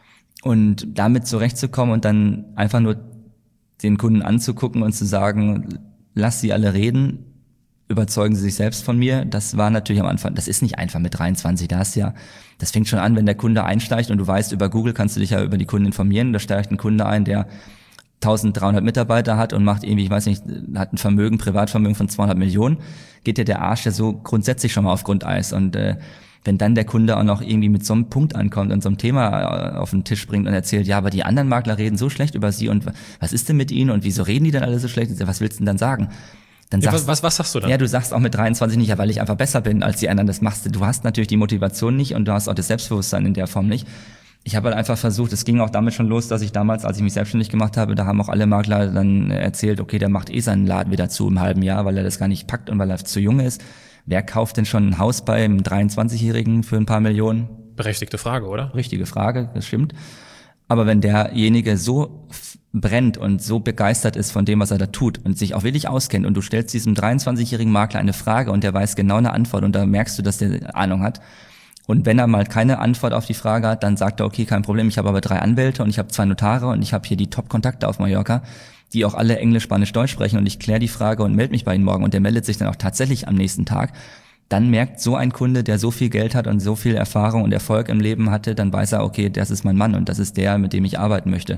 Und damit zurechtzukommen und dann einfach nur den Kunden anzugucken und zu sagen, lass sie alle reden, überzeugen sie sich selbst von mir, das war natürlich am Anfang, das ist nicht einfach mit dreiundzwanzig, da hast ja, das fängt schon an, wenn der Kunde einsteigt, und du weißt, über Google kannst du dich ja über die Kunden informieren, da steigt ein Kunde ein, der eintausenddreihundert Mitarbeiter hat und macht irgendwie, ich weiß nicht, hat ein Vermögen, Privatvermögen von zweihundert Millionen, geht dir der Arsch ja so grundsätzlich schon mal auf Grundeis. Und äh, wenn dann der Kunde auch noch irgendwie mit so einem Punkt ankommt und so einem Thema auf den Tisch bringt und erzählt, ja, aber die anderen Makler reden so schlecht über sie und was ist denn mit ihnen und wieso reden die denn alle so schlecht? Was willst du denn dann sagen? Dann ja, sagst, was, was sagst du dann? Ja, du sagst auch mit dreiundzwanzig nicht, ja, weil ich einfach besser bin als die anderen, das machst du. Du hast natürlich die Motivation nicht und du hast auch das Selbstbewusstsein in der Form nicht. Ich habe halt einfach versucht, es ging auch damit schon los, dass ich damals, als ich mich selbstständig gemacht habe, da haben auch alle Makler dann erzählt, okay, der macht eh seinen Laden wieder zu im halben Jahr, weil er das gar nicht packt und weil er zu jung ist. Wer kauft denn schon ein Haus bei einem dreiundzwanzigjährigen für ein paar Millionen? Berechtigte Frage, oder? Richtige Frage, das stimmt. Aber wenn derjenige so brennt und so begeistert ist von dem, was er da tut und sich auch wirklich auskennt und du stellst diesem dreiundzwanzigjährigen Makler eine Frage und der weiß genau eine Antwort und da merkst du, dass der Ahnung hat. Und wenn er mal keine Antwort auf die Frage hat, dann sagt er, okay, kein Problem, ich habe aber drei Anwälte und ich habe zwei Notare und ich habe hier die Top-Kontakte auf Mallorca, die auch alle Englisch, Spanisch, Deutsch sprechen und ich kläre die Frage und melde mich bei Ihnen morgen und der meldet sich dann auch tatsächlich am nächsten Tag, dann merkt so ein Kunde, der so viel Geld hat und so viel Erfahrung und Erfolg im Leben hatte, dann weiß er, okay, das ist mein Mann und das ist der, mit dem ich arbeiten möchte.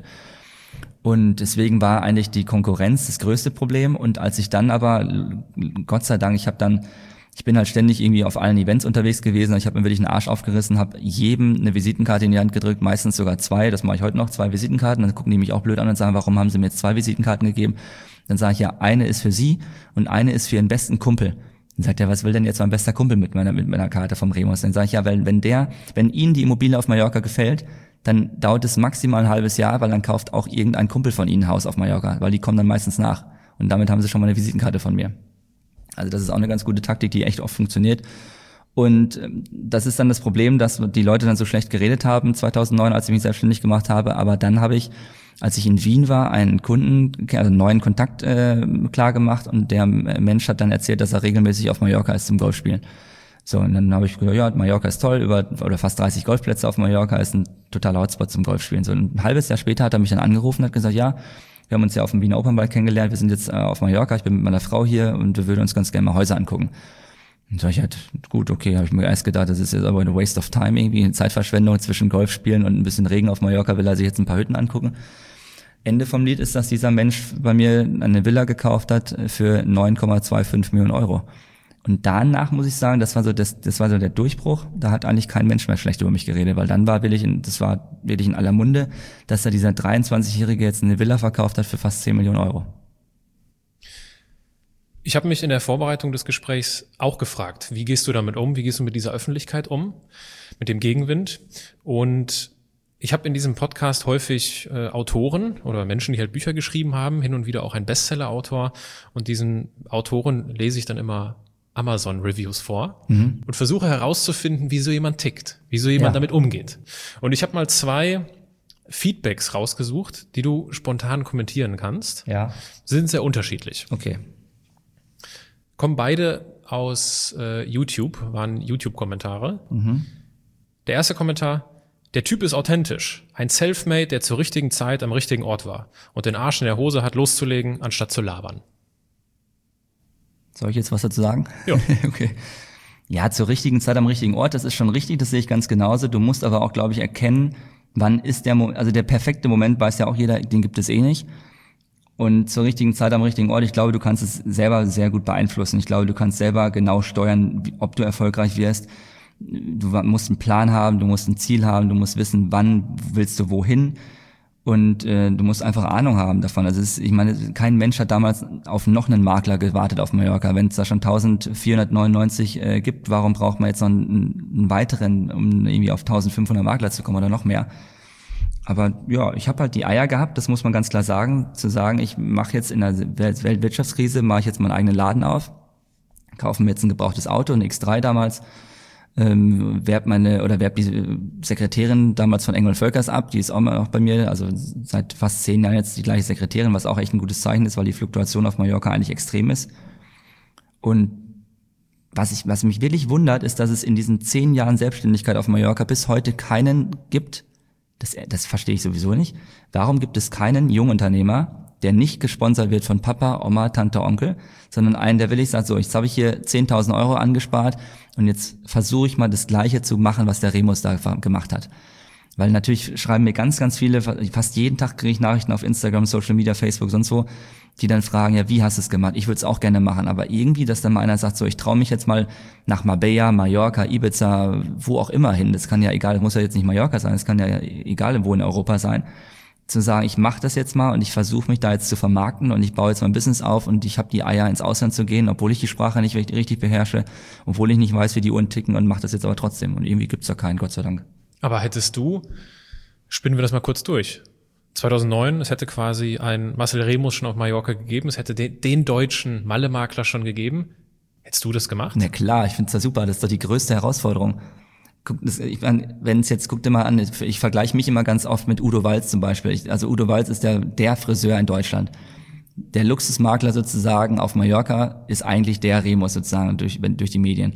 Und deswegen war eigentlich die Konkurrenz das größte Problem und als ich dann aber, Gott sei Dank, ich habe dann Ich bin halt ständig irgendwie auf allen Events unterwegs gewesen. Ich habe mir wirklich einen Arsch aufgerissen, habe jedem eine Visitenkarte in die Hand gedrückt, meistens sogar zwei. Das mache ich heute noch, zwei Visitenkarten. Dann gucken die mich auch blöd an und sagen, warum haben sie mir jetzt zwei Visitenkarten gegeben? Dann sage ich, ja, eine ist für Sie und eine ist für Ihren besten Kumpel. Dann sagt er, was will denn jetzt mein bester Kumpel mit meiner mit meiner Karte vom Remus? Dann sage ich, ja, weil wenn der, wenn Ihnen die Immobilie auf Mallorca gefällt, dann dauert es maximal ein halbes Jahr, weil dann kauft auch irgendein Kumpel von Ihnen ein Haus auf Mallorca, weil die kommen dann meistens nach. Und damit haben sie schon mal eine Visitenkarte von mir. Also das ist auch eine ganz gute Taktik, die echt oft funktioniert. Und das ist dann das Problem, dass die Leute dann so schlecht geredet haben zweitausendneun, als ich mich selbstständig gemacht habe. Aber dann habe ich, als ich in Wien war, einen Kunden, also einen neuen Kontakt äh, klar gemacht und der Mensch hat dann erzählt, dass er regelmäßig auf Mallorca ist zum Golfspielen. So, und dann habe ich gesagt, ja, Mallorca ist toll, über oder fast dreißig Golfplätze auf Mallorca, ist ein totaler Hotspot zum Golfspielen. So ein halbes Jahr später hat er mich dann angerufen und hat gesagt, ja, wir haben uns ja auf dem Wiener Opernball kennengelernt, wir sind jetzt äh, auf Mallorca, ich bin mit meiner Frau hier und wir würden uns ganz gerne mal Häuser angucken. Und sag ich halt, gut, okay, habe ich mir erst gedacht, das ist jetzt aber eine Waste of time irgendwie, eine Zeitverschwendung zwischen Golfspielen und ein bisschen Regen auf Mallorca, will er sich jetzt ein paar Hütten angucken. Ende vom Lied ist, dass dieser Mensch bei mir eine Villa gekauft hat für neun Komma fünfundzwanzig Millionen Euro. Und danach muss ich sagen, das war so das, das war so der Durchbruch. Da hat eigentlich kein Mensch mehr schlecht über mich geredet, weil dann war wirklich, in, das war wirklich in aller Munde, dass da dieser dreiundzwanzigjährige jetzt eine Villa verkauft hat für fast zehn Millionen Euro. Ich habe mich in der Vorbereitung des Gesprächs auch gefragt, wie gehst du damit um? Wie gehst du mit dieser Öffentlichkeit um? Mit dem Gegenwind? Und ich habe in diesem Podcast häufig äh, Autoren oder Menschen, die halt Bücher geschrieben haben, hin und wieder auch ein Bestseller-Autor. Und diesen Autoren lese ich dann immer Amazon-Reviews vor mhm. und versuche herauszufinden, wie so jemand tickt, wie so jemand ja. damit umgeht. Und ich habe mal zwei Feedbacks rausgesucht, die du spontan kommentieren kannst. Ja. Sie sind sehr unterschiedlich. Okay. Kommen beide aus äh, YouTube, waren YouTube-Kommentare. Mhm. Der erste Kommentar: Der Typ ist authentisch. Ein Selfmade, der zur richtigen Zeit am richtigen Ort war und den Arsch in der Hose hat loszulegen, anstatt zu labern. Soll ich jetzt was dazu sagen? Ja. Okay. Ja, zur richtigen Zeit am richtigen Ort, das ist schon richtig, das sehe ich ganz genauso. Du musst aber auch, glaube ich, erkennen, wann ist der Moment, also der perfekte Moment weiß ja auch jeder, den gibt es eh nicht. Und zur richtigen Zeit am richtigen Ort, ich glaube, du kannst es selber sehr gut beeinflussen. Ich glaube, du kannst selber genau steuern, ob du erfolgreich wirst. Du musst einen Plan haben, du musst ein Ziel haben, du musst wissen, wann willst du wohin. Und äh, du musst einfach Ahnung haben davon. Also es ist, ich meine, kein Mensch hat damals auf noch einen Makler gewartet auf Mallorca. Wenn es da schon eintausendvierhundertneunundneunzig äh, gibt, warum braucht man jetzt noch einen, einen weiteren, um irgendwie auf eintausendfünfhundert Makler zu kommen oder noch mehr? Aber ja, ich habe halt die Eier gehabt, das muss man ganz klar sagen, zu sagen, ich mache jetzt in der Weltwirtschaftskrise, mache ich jetzt meinen eigenen Laden auf, kaufe mir jetzt ein gebrauchtes Auto, ein X drei damals, ähm, werb meine oder werb die Sekretärin damals von Engel und Völkers ab, die ist auch mal noch bei mir, also seit fast zehn Jahren jetzt die gleiche Sekretärin, was auch echt ein gutes Zeichen ist, weil die Fluktuation auf Mallorca eigentlich extrem ist. Und was ich, was mich wirklich wundert, ist, dass es in diesen zehn Jahren Selbstständigkeit auf Mallorca bis heute keinen gibt. Das, das verstehe ich sowieso nicht. Warum gibt es keinen Jungunternehmer, der nicht gesponsert wird von Papa, Oma, Tante, Onkel, sondern einen, der willig sagt, so, jetzt habe ich hier zehntausend Euro angespart und jetzt versuche ich mal das Gleiche zu machen, was der Remus da gemacht hat. Weil natürlich schreiben mir ganz, ganz viele, fast jeden Tag kriege ich Nachrichten auf Instagram, Social Media, Facebook, sonst wo, die dann fragen, ja, wie hast du es gemacht? Ich würde es auch gerne machen, aber irgendwie, dass dann mal einer sagt, so, ich traue mich jetzt mal nach Marbella, Mallorca, Ibiza, wo auch immer hin, das kann ja egal, muss ja jetzt nicht Mallorca sein, das kann ja egal wo in Europa sein, zu sagen, ich mache das jetzt mal und ich versuche mich da jetzt zu vermarkten und ich baue jetzt mein Business auf und ich habe die Eier, ins Ausland zu gehen, obwohl ich die Sprache nicht richtig beherrsche, obwohl ich nicht weiß, wie die Uhren ticken und mache das jetzt aber trotzdem und irgendwie gibt's da keinen, Gott sei Dank. Aber hättest du, spinnen wir das mal kurz durch, zweitausendneun, es hätte quasi ein Marcel Remus schon auf Mallorca gegeben, es hätte den, den deutschen Malle-Makler schon gegeben. Hättest du das gemacht? Na klar, ich finde es ja super, das ist doch die größte Herausforderung. Guck, das, ich mein, wenn es jetzt, guck dir mal an, ich, ich vergleiche mich immer ganz oft mit Udo Walz zum Beispiel. Ich, also Udo Walz ist der, der Friseur in Deutschland. Der Luxusmakler sozusagen auf Mallorca ist eigentlich der Remus sozusagen durch, durch die Medien.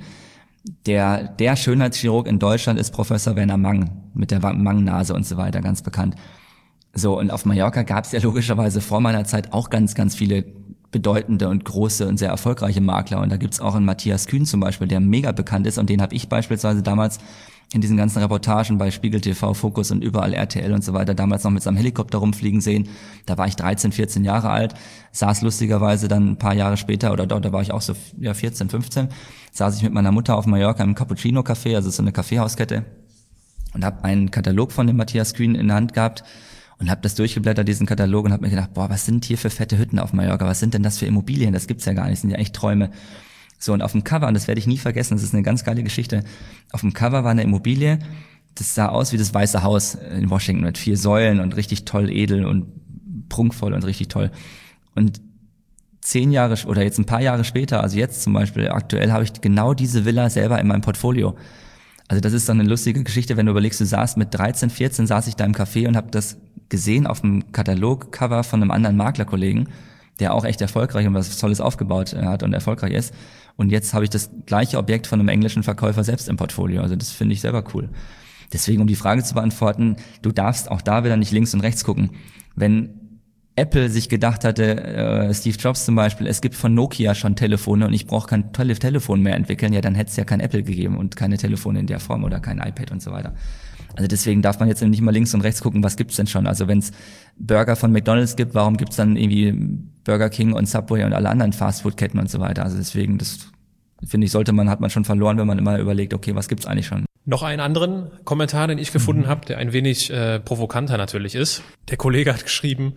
Der, der Schönheitschirurg in Deutschland ist Professor Werner Mang mit der Mang-Nase und so weiter, ganz bekannt. So, und auf Mallorca gab es ja logischerweise vor meiner Zeit auch ganz, ganz viele bedeutende und große und sehr erfolgreiche Makler. Und da gibt's auch einen Matthias Kühn zum Beispiel, der mega bekannt ist und den habe ich beispielsweise damals in diesen ganzen Reportagen bei Spiegel T V, Focus und überall R T L und so weiter damals noch mit seinem Helikopter rumfliegen sehen. Da war ich dreizehn, vierzehn Jahre alt, saß lustigerweise dann ein paar Jahre später, oder dort, da war ich auch so ja vierzehn, fünfzehn, saß ich mit meiner Mutter auf Mallorca im Cappuccino-Café, also so eine Kaffeehauskette, und habe einen Katalog von dem Matthias Kühn in der Hand gehabt und habe das durchgeblättert, diesen Katalog, und habe mir gedacht, boah, was sind hier für fette Hütten auf Mallorca, was sind denn das für Immobilien, das gibt's ja gar nicht, das sind ja echt Träume. So, und auf dem Cover, und das werde ich nie vergessen, das ist eine ganz geile Geschichte, auf dem Cover war eine Immobilie, das sah aus wie das Weiße Haus in Washington mit vier Säulen und richtig toll edel und prunkvoll und richtig toll. Und zehn Jahre, oder jetzt ein paar Jahre später, also jetzt zum Beispiel, aktuell habe ich genau diese Villa selber in meinem Portfolio. Also das ist dann eine lustige Geschichte, wenn du überlegst, du saßt mit dreizehn, vierzehn, saß ich da im Café und habe das gesehen auf dem Katalogcover von einem anderen Maklerkollegen, der auch echt erfolgreich und was Tolles aufgebaut hat und erfolgreich ist. Und jetzt habe ich das gleiche Objekt von einem englischen Verkäufer selbst im Portfolio. Also das finde ich selber cool. Deswegen, um die Frage zu beantworten, du darfst auch da wieder nicht links und rechts gucken. Wenn Apple sich gedacht hatte, äh, Steve Jobs zum Beispiel, es gibt von Nokia schon Telefone und ich brauche kein tolles Telefon mehr entwickeln, ja, dann hätte es ja kein Apple gegeben und keine Telefone in der Form oder kein iPad und so weiter. Also deswegen darf man jetzt nicht mal links und rechts gucken, was gibt's denn schon. Also wenn es Burger von McDonald's gibt, warum gibt's dann irgendwie Burger King und Subway und alle anderen Fastfood-Ketten und so weiter. Also deswegen, das finde ich, sollte man, hat man schon verloren, wenn man immer überlegt, okay, was gibt's eigentlich schon. Noch einen anderen Kommentar, den ich gefunden mhm. habe, der ein wenig äh, provokanter natürlich ist. Der Kollege hat geschrieben,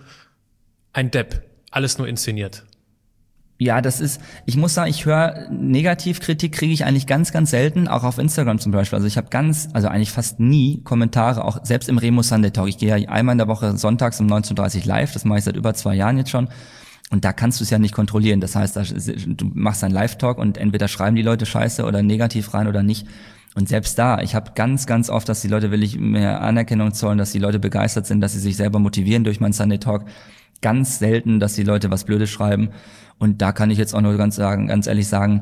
ein Depp, alles nur inszeniert. Ja, das ist, ich muss sagen, ich höre Negativkritik kriege ich eigentlich ganz, ganz selten, auch auf Instagram zum Beispiel. Also ich habe ganz, also eigentlich fast nie Kommentare, auch selbst im Remus Sunday Talk. Ich gehe ja einmal in der Woche sonntags um neunzehn Uhr dreißig live, das mache ich seit über zwei Jahren jetzt schon. Und da kannst du es ja nicht kontrollieren. Das heißt, du machst einen Live-Talk und entweder schreiben die Leute Scheiße oder negativ rein oder nicht. Und selbst da, ich habe ganz, ganz oft, dass die Leute wirklich mehr Anerkennung zollen, dass die Leute begeistert sind, dass sie sich selber motivieren durch meinen Sunday Talk. Ganz selten, dass die Leute was Blödes schreiben. Und da kann ich jetzt auch nur ganz sagen, ganz ehrlich sagen,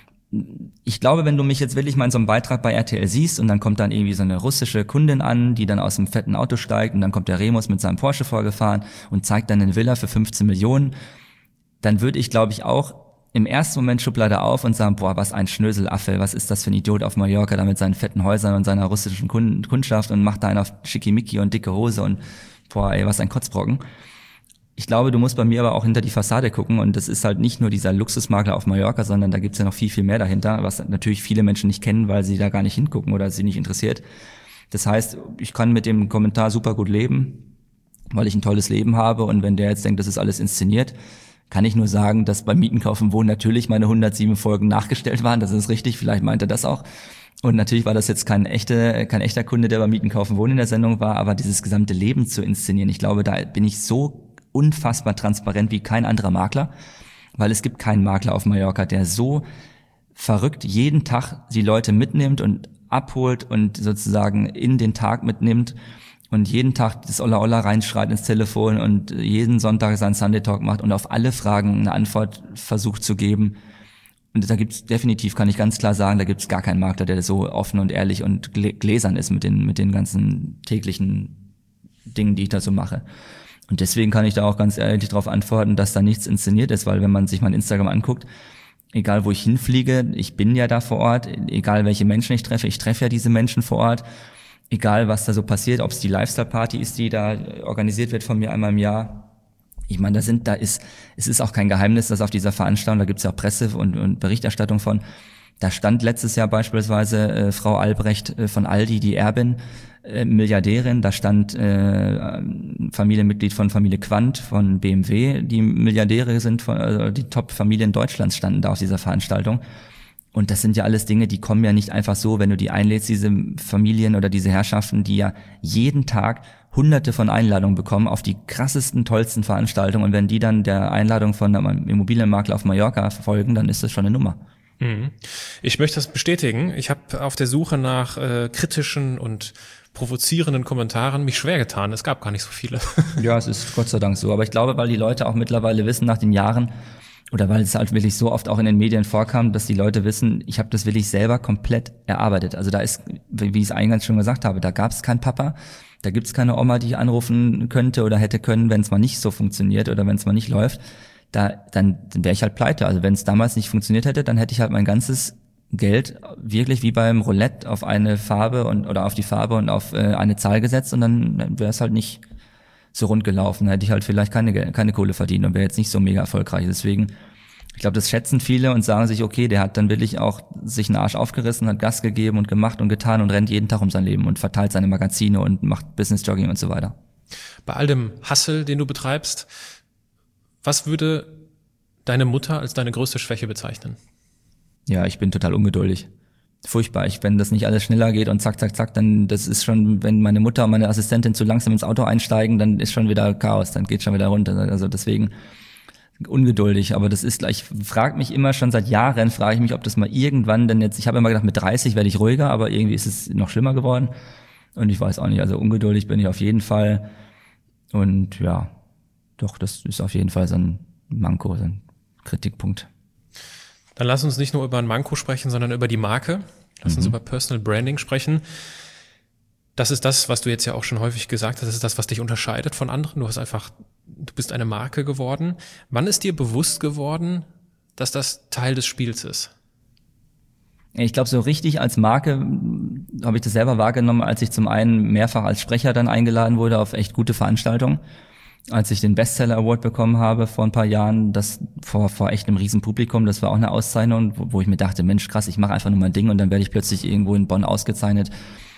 ich glaube, wenn du mich jetzt wirklich mal in so einem Beitrag bei R T L siehst und dann kommt dann irgendwie so eine russische Kundin an, die dann aus einem fetten Auto steigt und dann kommt der Remus mit seinem Porsche vorgefahren und zeigt dann eine Villa für fünfzehn Millionen, dann würde ich, glaube ich, auch im ersten Moment Schublade auf und sagen, boah, was ein Schnöselaffe, was ist das für ein Idiot auf Mallorca da mit seinen fetten Häusern und seiner russischen Kundschaft und macht da einen auf Schickimicki und dicke Hose und boah, ey, was ein Kotzbrocken. Ich glaube, du musst bei mir aber auch hinter die Fassade gucken und das ist halt nicht nur dieser Luxusmakler auf Mallorca, sondern da gibt's ja noch viel, viel mehr dahinter, was natürlich viele Menschen nicht kennen, weil sie da gar nicht hingucken oder sie nicht interessiert. Das heißt, ich kann mit dem Kommentar super gut leben, weil ich ein tolles Leben habe und wenn der jetzt denkt, das ist alles inszeniert, kann ich nur sagen, dass beim Mieten, Kaufen, Wohnen natürlich meine hundertsieben Folgen nachgestellt waren, das ist richtig, vielleicht meint er das auch. Und natürlich war das jetzt kein echter, kein echter Kunde, der beim Mieten, Kaufen, Wohnen in der Sendung war, aber dieses gesamte Leben zu inszenieren, ich glaube, da bin ich so unfassbar transparent wie kein anderer Makler, weil es gibt keinen Makler auf Mallorca, der so verrückt jeden Tag die Leute mitnimmt und abholt und sozusagen in den Tag mitnimmt und jeden Tag das Olla Olla reinschreit ins Telefon und jeden Sonntag seinen Sunday Talk macht und auf alle Fragen eine Antwort versucht zu geben. Und da gibt's definitiv, kann ich ganz klar sagen, da gibt's gar keinen Makler, der so offen und ehrlich und gläsern ist mit den, mit den ganzen täglichen Dingen, die ich da so mache. Und deswegen kann ich da auch ganz ehrlich darauf antworten, dass da nichts inszeniert ist, weil wenn man sich mein Instagram anguckt, egal wo ich hinfliege, ich bin ja da vor Ort, egal welche Menschen ich treffe, ich treffe ja diese Menschen vor Ort egal was da so passiert, ob es die Lifestyle-Party ist, die da organisiert wird von mir einmal im Jahr. Ich meine, da sind, da ist, es ist auch kein Geheimnis, dass auf dieser Veranstaltung, da gibt es ja auch Presse und, und Berichterstattung von, da stand letztes Jahr beispielsweise äh, Frau Albrecht äh, von Aldi, die Erbin, äh, Milliardärin, da stand äh, Familienmitglied von Familie Quandt von B M W, die Milliardäre sind, von, also die Top-Familien Deutschlands standen da auf dieser Veranstaltung. Und das sind ja alles Dinge, die kommen ja nicht einfach so, wenn du die einlädst, diese Familien oder diese Herrschaften, die ja jeden Tag hunderte von Einladungen bekommen auf die krassesten, tollsten Veranstaltungen. Und wenn die dann der Einladung von einem Immobilienmakler auf Mallorca folgen, dann ist das schon eine Nummer. Ich möchte das bestätigen. Ich habe auf der Suche nach äh, kritischen und provozierenden Kommentaren mich schwer getan. Es gab gar nicht so viele. Ja, es ist Gott sei Dank so. Aber ich glaube, weil die Leute auch mittlerweile wissen nach den Jahren, oder weil es halt wirklich so oft auch in den Medien vorkam, dass die Leute wissen, ich habe das wirklich selber komplett erarbeitet. Also da ist, wie ich es eingangs schon gesagt habe, da gab es keinen Papa, da gibt es keine Oma, die ich anrufen könnte oder hätte können, wenn es mal nicht so funktioniert oder wenn es mal nicht läuft. Da, dann, dann wäre ich halt pleite. Also wenn es damals nicht funktioniert hätte, dann hätte ich halt mein ganzes Geld wirklich wie beim Roulette auf eine Farbe und oder auf die Farbe und auf äh, eine Zahl gesetzt und dann, dann wäre es halt nicht so rund gelaufen. Dann hätte ich halt vielleicht keine keine Kohle verdient und wäre jetzt nicht so mega erfolgreich. Deswegen, ich glaube, das schätzen viele und sagen sich, okay, der hat dann wirklich auch sich einen Arsch aufgerissen, hat Gas gegeben und gemacht und getan und rennt jeden Tag um sein Leben und verteilt seine Magazine und macht Business Jogging und so weiter. Bei all dem Hustle, den du betreibst, was würde deine Mutter als deine größte Schwäche bezeichnen? Ja, ich bin total ungeduldig. Furchtbar. Ich, wenn das nicht alles schneller geht und zack, zack, zack, dann, das ist schon, wenn meine Mutter und meine Assistentin zu langsam ins Auto einsteigen, dann ist schon wieder Chaos, dann geht schon wieder runter. Also deswegen ungeduldig. Aber das ist, ich frage mich immer schon seit Jahren, frage ich mich, ob das mal irgendwann denn jetzt, ich habe immer gedacht, mit dreißig werde ich ruhiger, aber irgendwie ist es noch schlimmer geworden. Und ich weiß auch nicht, also ungeduldig bin ich auf jeden Fall. Und ja, doch, das ist auf jeden Fall so ein Manko, so ein Kritikpunkt. Dann lass uns nicht nur über ein Manko sprechen, sondern über die Marke. Lass mhm. uns über Personal Branding sprechen. Das ist das, was du jetzt ja auch schon häufig gesagt hast, das ist das, was dich unterscheidet von anderen. Du hast einfach, du bist eine Marke geworden. Wann ist dir bewusst geworden, dass das Teil des Spiels ist? Ich glaube, so richtig als Marke habe ich das selber wahrgenommen, als ich zum einen mehrfach als Sprecher dann eingeladen wurde auf echt gute Veranstaltungen. Als ich den Bestseller Award bekommen habe vor ein paar Jahren, das vor vor echt einem riesen Publikum, das war auch eine Auszeichnung, wo, wo ich mir dachte, Mensch, krass, ich mache einfach nur mein Ding und dann werde ich plötzlich irgendwo in Bonn ausgezeichnet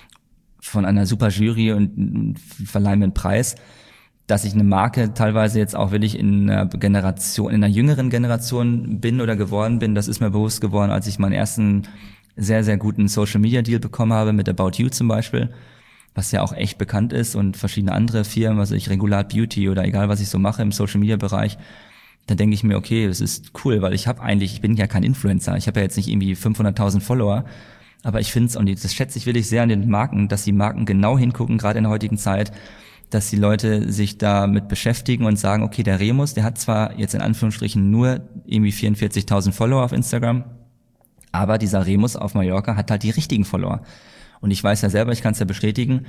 von einer super Jury und verleihen mir einen Preis. Dass ich eine Marke teilweise jetzt auch wirklich in einer Generation, in einer jüngeren Generation bin oder geworden bin, das ist mir bewusst geworden, als ich meinen ersten sehr, sehr guten Social-Media-Deal bekommen habe mit About You zum Beispiel, was ja auch echt bekannt ist und verschiedene andere Firmen, also ich Regulat Beauty oder egal, was ich so mache im Social-Media-Bereich, da denke ich mir, okay, das ist cool, weil ich habe eigentlich, ich bin ja kein Influencer, ich habe ja jetzt nicht irgendwie fünfhunderttausend Follower, aber ich finde es, und das schätze ich wirklich sehr an den Marken, dass die Marken genau hingucken, gerade in der heutigen Zeit, dass die Leute sich damit beschäftigen und sagen, okay, der Remus, der hat zwar jetzt in Anführungsstrichen nur irgendwie vierundvierzigtausend Follower auf Instagram, aber dieser Remus auf Mallorca hat halt die richtigen Follower. Und ich weiß ja selber, ich kann es ja bestätigen,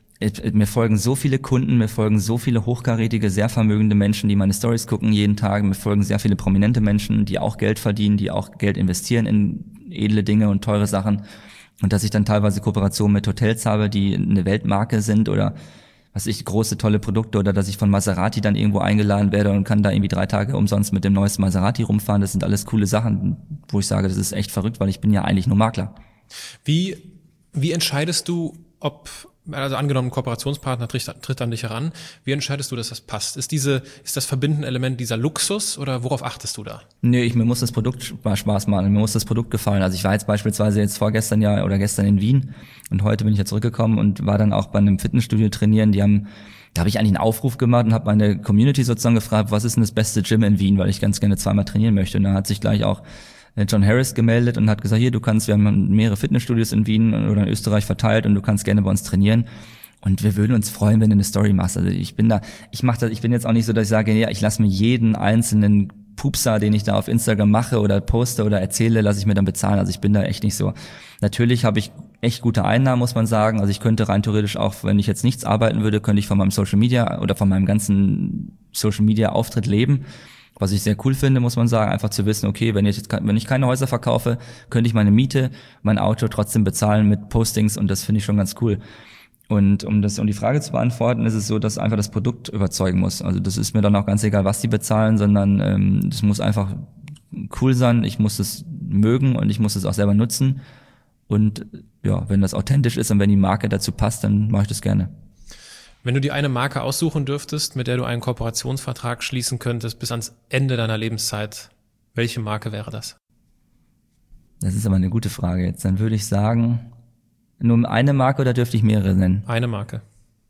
mir folgen so viele Kunden, mir folgen so viele hochkarätige, sehr vermögende Menschen, die meine Stories gucken jeden Tag, mir folgen sehr viele prominente Menschen, die auch Geld verdienen, die auch Geld investieren in edle Dinge und teure Sachen. Und dass ich dann teilweise Kooperationen mit Hotels habe, die eine Weltmarke sind oder was ich, große, tolle Produkte, oder dass ich von Maserati dann irgendwo eingeladen werde und kann da irgendwie drei Tage umsonst mit dem neuesten Maserati rumfahren. Das sind alles coole Sachen, wo ich sage, das ist echt verrückt, weil ich bin ja eigentlich nur Makler. Wie, wie entscheidest du, ob, also angenommen, ein Kooperationspartner tritt, tritt an dich heran, wie entscheidest du, dass das passt? Ist diese, ist das verbindende Element dieser Luxus oder worauf achtest du da? Nee, ich, mir muss das Produkt Spaß machen, mir muss das Produkt gefallen. Also ich war jetzt beispielsweise jetzt vorgestern ja oder gestern in Wien und heute bin ich ja zurückgekommen und war dann auch bei einem Fitnessstudio trainieren. Die haben, da habe ich eigentlich einen Aufruf gemacht und habe meine Community sozusagen gefragt, was ist denn das beste Gym in Wien, weil ich ganz gerne zweimal trainieren möchte. Und da hat sich gleich auch John Harris gemeldet und hat gesagt, hier, du kannst, wir haben mehrere Fitnessstudios in Wien oder in Österreich verteilt und du kannst gerne bei uns trainieren. Und wir würden uns freuen, wenn du eine Story machst. Also ich bin da, ich mache das, ich bin jetzt auch nicht so, dass ich sage, ja, ich lasse mir jeden einzelnen Pupser, den ich da auf Instagram mache oder poste oder erzähle, lasse ich mir dann bezahlen. Also ich bin da echt nicht so. Natürlich habe ich echt gute Einnahmen, muss man sagen. Also ich könnte rein theoretisch auch, wenn ich jetzt nichts arbeiten würde, könnte ich von meinem Social Media oder von meinem ganzen Social Media Auftritt leben. Was ich sehr cool finde, muss man sagen, einfach zu wissen, okay, wenn ich jetzt, wenn ich keine Häuser verkaufe, könnte ich meine Miete, mein Auto trotzdem bezahlen mit Postings und das finde ich schon ganz cool. Und um das, um die Frage zu beantworten, ist es so, dass einfach das Produkt überzeugen muss. Also das ist mir dann auch ganz egal, was die bezahlen, sondern ähm, das muss einfach cool sein. Ich muss es mögen und ich muss es auch selber nutzen. Und ja, wenn das authentisch ist und wenn die Marke dazu passt, dann mache ich das gerne. Wenn du dir eine Marke aussuchen dürftest, mit der du einen Kooperationsvertrag schließen könntest bis ans Ende deiner Lebenszeit, welche Marke wäre das? Das ist aber eine gute Frage jetzt. Dann würde ich sagen, nur eine Marke oder dürfte ich mehrere nennen? Eine Marke.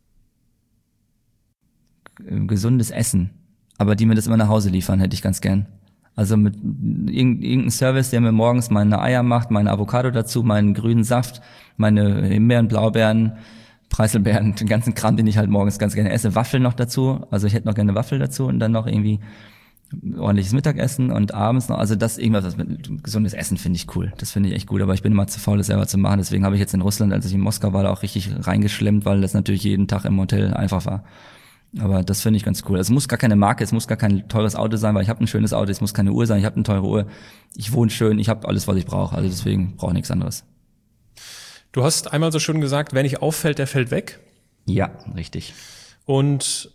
Gesundes Essen. Aber die mir das immer nach Hause liefern, hätte ich ganz gern. Also mit irgendeinem Service, der mir morgens meine Eier macht, meine Avocado dazu, meinen grünen Saft, meine Himbeeren, Blaubeeren, Preiselbeeren, den ganzen Kram, den ich halt morgens ganz gerne esse. Waffeln noch dazu. Also ich hätte noch gerne Waffel dazu und dann noch irgendwie ordentliches Mittagessen und abends noch, also das irgendwas, das mit gesundes Essen finde ich cool. Das finde ich echt gut, aber ich bin immer zu faul, das selber zu machen. Deswegen habe ich jetzt in Russland, als ich in Moskau war, da auch richtig reingeschlemmt, weil das natürlich jeden Tag im Hotel einfach war. Aber das finde ich ganz cool. Also es muss gar keine Marke, es muss gar kein teures Auto sein, weil ich habe ein schönes Auto, es muss keine Uhr sein, ich habe eine teure Uhr. Ich wohne schön, ich habe alles, was ich brauche. Also deswegen brauche ich nichts anderes. Du hast einmal so schön gesagt, wer nicht auffällt, der fällt weg. Ja, richtig. Und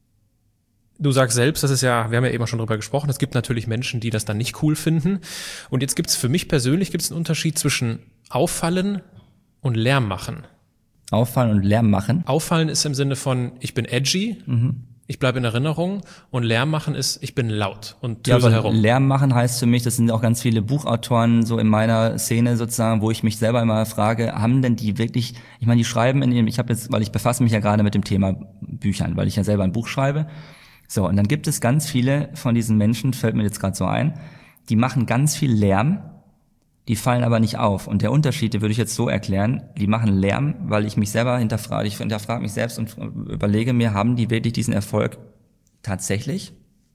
du sagst selbst, das ist ja, wir haben ja eben schon drüber gesprochen, es gibt natürlich Menschen, die das dann nicht cool finden. Und jetzt gibt es für mich persönlich gibt's einen Unterschied zwischen Auffallen und Lärm machen. Auffallen und Lärm machen? Auffallen ist im Sinne von, ich bin edgy, mhm. ich bleibe in Erinnerung, und Lärm machen ist, ich bin laut und töse ja, herum. Lärm machen heißt für mich, das sind auch ganz viele Buchautoren so in meiner Szene sozusagen, wo ich mich selber immer frage, haben denn die wirklich, ich meine, die schreiben in dem, ich habe jetzt, weil ich befasse mich ja gerade mit dem Thema Büchern, weil ich ja selber ein Buch schreibe. So, und dann gibt es ganz viele von diesen Menschen, fällt mir jetzt gerade so ein, die machen ganz viel Lärm, die fallen aber nicht auf. Und der Unterschied, den würde ich jetzt so erklären, die machen Lärm, weil ich mich selber hinterfrage, ich hinterfrage mich selbst und überlege mir, haben die wirklich diesen Erfolg tatsächlich?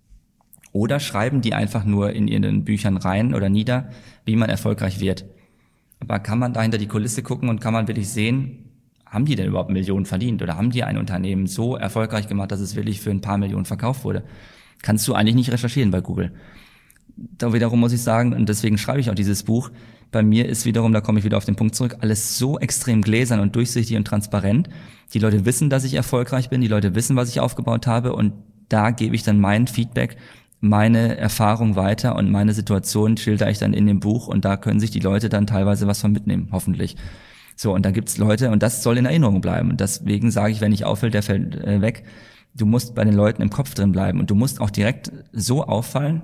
Oder schreiben die einfach nur in ihren Büchern rein oder nieder, wie man erfolgreich wird? Aber kann man da hinter die Kulisse gucken und kann man wirklich sehen, haben die denn überhaupt Millionen verdient oder haben die ein Unternehmen so erfolgreich gemacht, dass es wirklich für ein paar Millionen verkauft wurde? Kannst du eigentlich nicht recherchieren bei Google. Da wiederum muss ich sagen, und deswegen schreibe ich auch dieses Buch, bei mir ist wiederum, da komme ich wieder auf den Punkt zurück, alles so extrem gläsern und durchsichtig und transparent. Die Leute wissen, dass ich erfolgreich bin, die Leute wissen, was ich aufgebaut habe, und da gebe ich dann mein Feedback, meine Erfahrung weiter und meine Situation schilder ich dann in dem Buch, und da können sich die Leute dann teilweise was von mitnehmen, hoffentlich. So, und da gibt's Leute, und das soll in Erinnerung bleiben. Und deswegen sage ich, wenn nicht auffällt, der fällt äh, weg. Du musst bei den Leuten im Kopf drin bleiben, und du musst auch direkt so auffallen,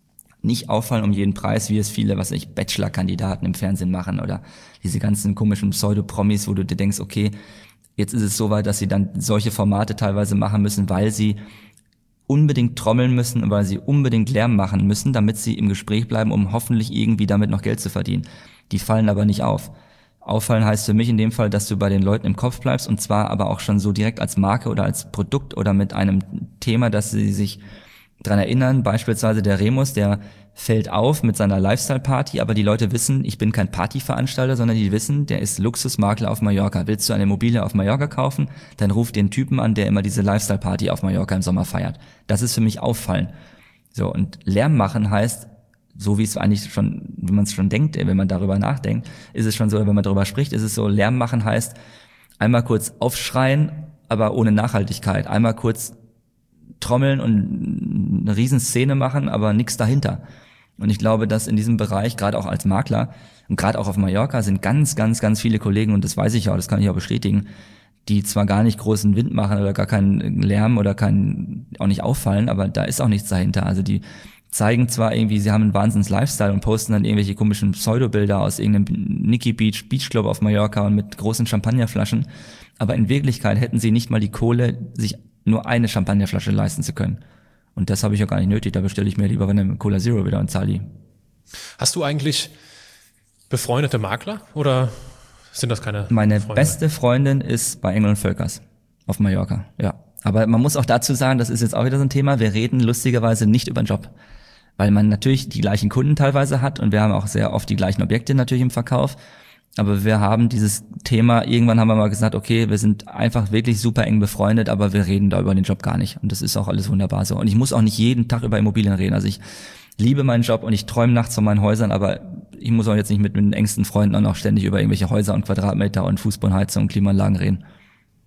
nicht auffallen um jeden Preis, wie es viele, was weiß ich, Bachelor-Kandidaten im Fernsehen machen oder diese ganzen komischen Pseudo-Promis, wo du dir denkst, okay, jetzt ist es so weit, dass sie dann solche Formate teilweise machen müssen, weil sie unbedingt trommeln müssen und weil sie unbedingt Lärm machen müssen, damit sie im Gespräch bleiben, um hoffentlich irgendwie damit noch Geld zu verdienen. Die fallen aber nicht auf. Auffallen heißt für mich in dem Fall, dass du bei den Leuten im Kopf bleibst, und zwar aber auch schon so direkt als Marke oder als Produkt oder mit einem Thema, dass sie sich dran erinnern. Beispielsweise der Remus, der fällt auf mit seiner Lifestyle-Party, aber die Leute wissen, ich bin kein Partyveranstalter, sondern die wissen, der ist Luxusmakler auf Mallorca. Willst du eine Immobilie auf Mallorca kaufen? Dann ruf den Typen an, der immer diese Lifestyle-Party auf Mallorca im Sommer feiert. Das ist für mich Auffallen. So, und Lärm machen heißt, so wie es eigentlich schon, wie man es schon denkt, wenn man darüber nachdenkt, ist es schon so, wenn man darüber spricht, ist es so, Lärm machen heißt, einmal kurz aufschreien, aber ohne Nachhaltigkeit. Einmal kurz trommeln und eine Riesenszene machen, aber nichts dahinter. Und ich glaube, dass in diesem Bereich, gerade auch als Makler und gerade auch auf Mallorca, sind ganz, ganz, ganz viele Kollegen, und das weiß ich auch, das kann ich auch bestätigen, die zwar gar nicht großen Wind machen oder gar keinen Lärm oder keinen, auch nicht auffallen, aber da ist auch nichts dahinter. Also die zeigen zwar irgendwie, sie haben einen Wahnsinns-Lifestyle und posten dann irgendwelche komischen Pseudobilder aus irgendeinem Nikki Beach Beachclub auf Mallorca und mit großen Champagnerflaschen, aber in Wirklichkeit hätten sie nicht mal die Kohle, sich nur eine Champagnerflasche leisten zu können. Und das habe ich ja gar nicht nötig, da bestelle ich mir lieber eine Cola Zero wieder und zahle die. Hast du eigentlich befreundete Makler oder sind das keine Meine Freunde? beste Freundin ist bei Engel und Völkers auf Mallorca, ja. Aber man muss auch dazu sagen, das ist jetzt auch wieder so ein Thema, wir reden lustigerweise nicht über den Job. Weil man natürlich die gleichen Kunden teilweise hat, und wir haben auch sehr oft die gleichen Objekte natürlich im Verkauf. Aber wir haben dieses Thema, irgendwann haben wir mal gesagt, okay, wir sind einfach wirklich super eng befreundet, aber wir reden da über den Job gar nicht. Und das ist auch alles wunderbar so. Und ich muss auch nicht jeden Tag über Immobilien reden. Also ich liebe meinen Job und ich träume nachts von meinen Häusern, aber ich muss auch jetzt nicht mit meinen engsten Freunden auch noch ständig über irgendwelche Häuser und Quadratmeter und Fußbodenheizung und Klimaanlagen reden.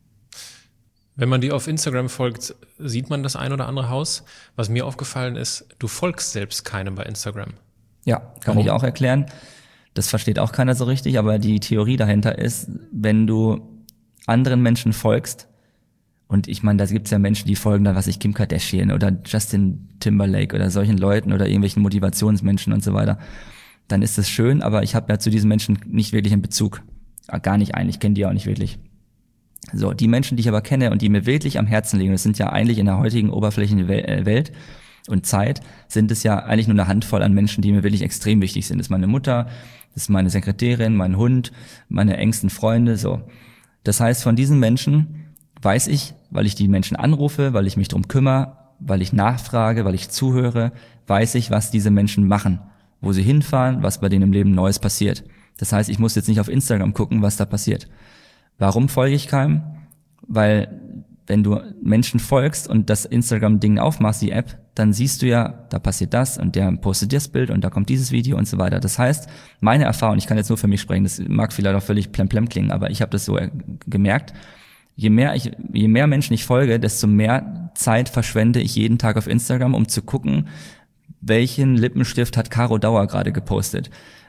Wenn man dir auf Instagram folgt, sieht man das ein oder andere Haus. Was mir aufgefallen ist, du folgst selbst keinem bei Instagram. Ja, kann Warum? Ich auch erklären. Das versteht auch keiner so richtig, aber die Theorie dahinter ist, wenn du anderen Menschen folgst, und ich meine, da gibt's ja Menschen, die folgen dann, was ich, Kim Kardashian oder Justin Timberlake oder solchen Leuten oder irgendwelchen Motivationsmenschen und so weiter, dann ist das schön, aber ich habe ja zu diesen Menschen nicht wirklich einen Bezug. Gar nicht eigentlich, kenne die auch nicht wirklich. So, die Menschen, die ich aber kenne und die mir wirklich am Herzen liegen, das sind ja eigentlich in der heutigen oberflächlichen Welt und Zeit, sind es ja eigentlich nur eine Handvoll an Menschen, die mir wirklich extrem wichtig sind. Das ist meine Mutter, das ist meine Sekretärin, mein Hund, meine engsten Freunde, so. Das heißt, von diesen Menschen weiß ich, weil ich die Menschen anrufe, weil ich mich drum kümmere, weil ich nachfrage, weil ich zuhöre, weiß ich, was diese Menschen machen, wo sie hinfahren, was bei denen im Leben Neues passiert. Das heißt, ich muss jetzt nicht auf Instagram gucken, was da passiert. Warum folge ich keinem? Weil wenn du Menschen folgst und das Instagram-Ding aufmachst, die App, dann siehst du ja, da passiert das und der postet das Bild und da kommt dieses Video und so weiter. Das heißt, meine Erfahrung, ich kann jetzt nur für mich sprechen, das mag vielleicht auch völlig plemplem klingen, aber ich habe das so gemerkt, je mehr ich, je mehr Menschen ich folge, desto mehr Zeit verschwende ich jeden Tag auf Instagram, um zu gucken, welchen Lippenstift hat Caro Dauer gerade gepostet,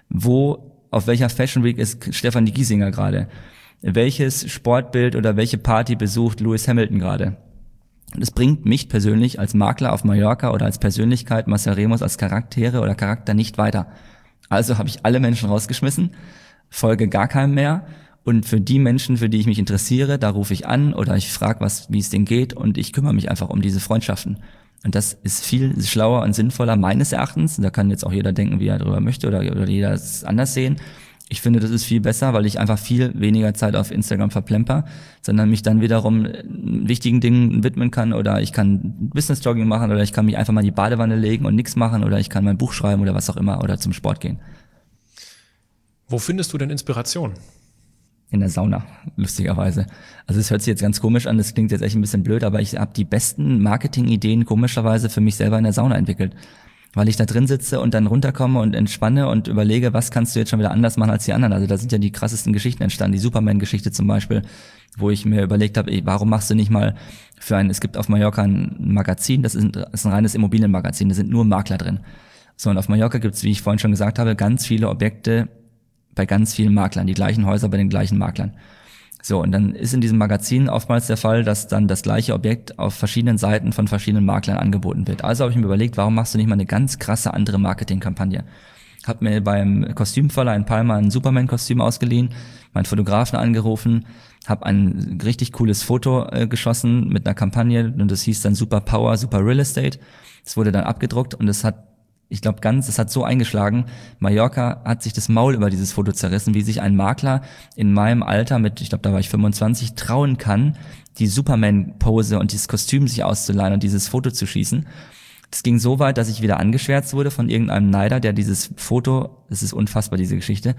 wo, auf welcher Fashion Week ist Stefanie Giesinger gerade, welches Sportbild oder welche Party besucht Lewis Hamilton gerade. Und es bringt mich persönlich als Makler auf Mallorca oder als Persönlichkeit, Marcel Remus als Charaktere oder Charakter nicht weiter. Also habe ich alle Menschen rausgeschmissen, folge gar keinem mehr und für die Menschen, für die ich mich interessiere, da rufe ich an oder ich frage, was, wie es denen geht und ich kümmere mich einfach um diese Freundschaften. Und das ist viel schlauer und sinnvoller meines Erachtens. Da kann jetzt auch jeder denken, wie er darüber möchte oder, oder jeder es anders sehen. Ich finde, das ist viel besser, weil ich einfach viel weniger Zeit auf Instagram verplemper, sondern mich dann wiederum wichtigen Dingen widmen kann oder ich kann Business-Jogging machen oder ich kann mich einfach mal in die Badewanne legen und nichts machen oder ich kann mein Buch schreiben oder was auch immer oder zum Sport gehen. Wo findest du denn Inspiration? In der Sauna, lustigerweise. Also es hört sich jetzt ganz komisch an, das klingt jetzt echt ein bisschen blöd, aber ich habe die besten Marketing-Ideen komischerweise für mich selber in der Sauna entwickelt. Weil ich da drin sitze und dann runterkomme und entspanne und überlege, was kannst du jetzt schon wieder anders machen als die anderen. Also da sind ja die krassesten Geschichten entstanden. Die Superman-Geschichte zum Beispiel, wo ich mir überlegt habe, ey, warum machst du nicht mal für ein, es gibt auf Mallorca ein Magazin, das ist ein, das ist ein reines Immobilienmagazin, da sind nur Makler drin. So, und auf Mallorca gibt's, wie ich vorhin schon gesagt habe, ganz viele Objekte bei ganz vielen Maklern, die gleichen Häuser bei den gleichen Maklern. So, und dann ist in diesem Magazin oftmals der Fall, dass dann das gleiche Objekt auf verschiedenen Seiten von verschiedenen Maklern angeboten wird. Also habe ich mir überlegt, warum machst du nicht mal eine ganz krasse andere Marketingkampagne? Hab mir beim Kostümverleih in Palma ein Superman-Kostüm ausgeliehen, meinen Fotografen angerufen, habe ein richtig cooles Foto äh, geschossen mit einer Kampagne und das hieß dann Super Power, Super Real Estate. Das wurde dann abgedruckt und es hat Ich glaube ganz, es hat so eingeschlagen, Mallorca hat sich das Maul über dieses Foto zerrissen, wie sich ein Makler in meinem Alter mit, ich glaube da war ich fünfundzwanzig, trauen kann, die Superman-Pose und dieses Kostüm sich auszuleihen und dieses Foto zu schießen. Das ging so weit, dass ich wieder angeschwärzt wurde von irgendeinem Neider, der dieses Foto, das ist unfassbar, diese Geschichte,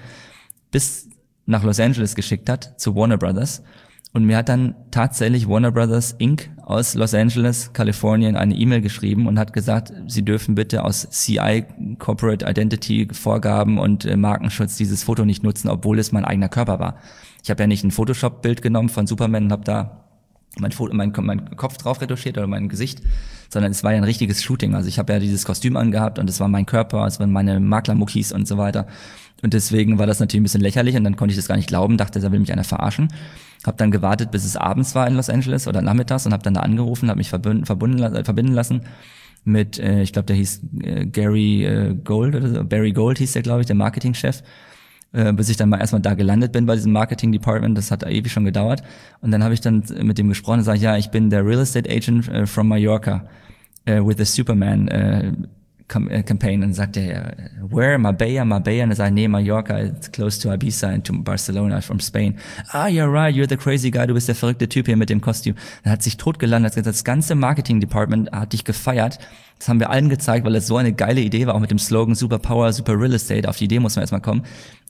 bis nach Los Angeles geschickt hat, zu Warner Brothers. Und mir hat dann tatsächlich Warner Brothers Incorporated aus Los Angeles, Kalifornien, eine E-Mail geschrieben und hat gesagt, sie dürfen bitte aus C I, Corporate Identity Vorgaben und äh, Markenschutz dieses Foto nicht nutzen, obwohl es mein eigener Körper war. Ich habe ja nicht ein Photoshop-Bild genommen von Superman und habe da mein, Foto, mein, mein Kopf drauf retuschiert oder mein Gesicht, sondern es war ja ein richtiges Shooting. Also ich habe ja dieses Kostüm angehabt und es war mein Körper, es waren meine Maklermuckis und so weiter. Und deswegen war das natürlich ein bisschen lächerlich und dann konnte ich das gar nicht glauben, dachte, da will mich einer verarschen. Hab dann gewartet, bis es abends war in Los Angeles oder nachmittags und hab dann da angerufen, hab mich verbunden, verbunden, äh, verbinden lassen mit, äh, ich glaube, der hieß äh, Gary äh, Gold oder so, Barry Gold hieß der, glaube ich, der Marketingchef, äh, bis ich dann mal erstmal da gelandet bin bei diesem Marketing Department. Das hat ewig schon gedauert. Und dann habe ich dann mit dem gesprochen und sage, ja, ich bin der Real Estate Agent äh, from Mallorca uh, with the Superman äh, Campaign. Und dann sagt er, where? Marbella, Marbella. Und er sagt, nee, Mallorca, it's close to Ibiza and to Barcelona from Spain. Ah, you're right, you're the crazy guy, du bist der verrückte Typ hier mit dem Kostüm. Dann hat sich totgelandet, hat gesagt, das ganze Marketing-Department hat dich gefeiert. Das haben wir allen gezeigt, weil es so eine geile Idee war, auch mit dem Slogan Super Power, Super Real Estate. Auf die Idee muss man erstmal kommen.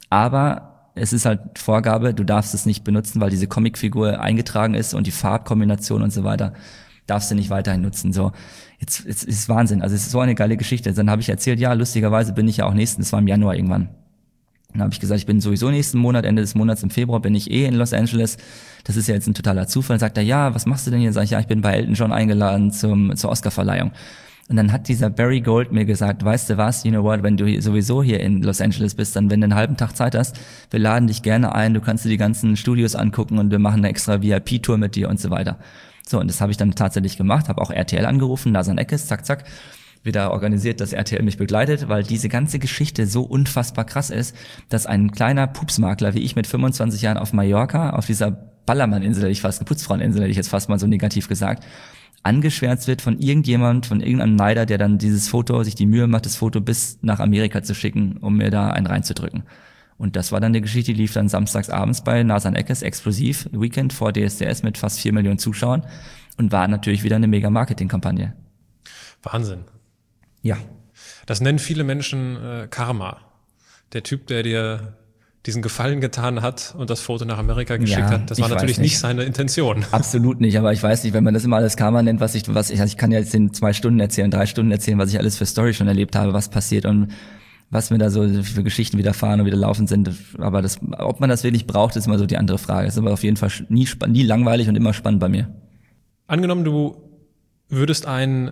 Aber es ist halt Vorgabe, du darfst es nicht benutzen, weil diese Comicfigur eingetragen ist und die Farbkombination und so weiter darfst du nicht weiterhin nutzen. So, jetzt, jetzt ist es Wahnsinn. Also es ist so eine geile Geschichte. Dann habe ich erzählt, ja, lustigerweise bin ich ja auch nächsten, das war im Januar irgendwann, Dann habe ich gesagt, ich bin sowieso nächsten Monat, Ende des Monats im Februar bin ich eh in Los Angeles. Das ist ja jetzt ein totaler Zufall. Dann sagt er, ja, was machst du denn hier? Sag ich, ja, ich bin bei Elton John eingeladen zum zur Oscarverleihung. Und dann hat dieser Barry Gold mir gesagt, weißt du was, you know what, wenn du sowieso hier in Los Angeles bist, dann wenn du einen halben Tag Zeit hast, wir laden dich gerne ein, du kannst dir die ganzen Studios angucken und wir machen eine extra V I P-Tour mit dir und so weiter. So, und das habe ich dann tatsächlich gemacht, habe auch R T L angerufen, Nasan Eckes, zack, zack, wieder organisiert, dass R T L mich begleitet, weil diese ganze Geschichte so unfassbar krass ist, dass ein kleiner Pupsmakler wie ich mit fünfundzwanzig Jahren auf Mallorca, auf dieser Ballermann-Insel, hätte ich fast, eine Putzfraueninsel, hätte ich jetzt fast mal so negativ gesagt, angeschwärzt wird von irgendjemand, von irgendeinem Neider, der dann dieses Foto, sich die Mühe macht, das Foto bis nach Amerika zu schicken, um mir da einen reinzudrücken. Und das war dann eine Geschichte, die lief dann samstags abends bei Nasan Eckes, exklusiv, Weekend vor D S D S mit fast vier Millionen Zuschauern und war natürlich wieder eine mega Marketingkampagne. Wahnsinn. Ja. Das nennen viele Menschen äh, Karma. Der Typ, der dir diesen Gefallen getan hat und das Foto nach Amerika geschickt ja, hat, das war natürlich nicht. nicht seine Intention. Absolut nicht, aber ich weiß nicht, wenn man das immer alles Karma nennt, was ich, was ich, also ich kann ja jetzt in zwei Stunden erzählen, drei Stunden erzählen, was ich alles für Story schon erlebt habe, was passiert und was mir da so für Geschichten widerfahren und wieder laufen sind. Aber das, ob man das wirklich braucht, ist immer so die andere Frage. Das ist aber auf jeden Fall nie, nie langweilig und immer spannend bei mir. Angenommen, du würdest einen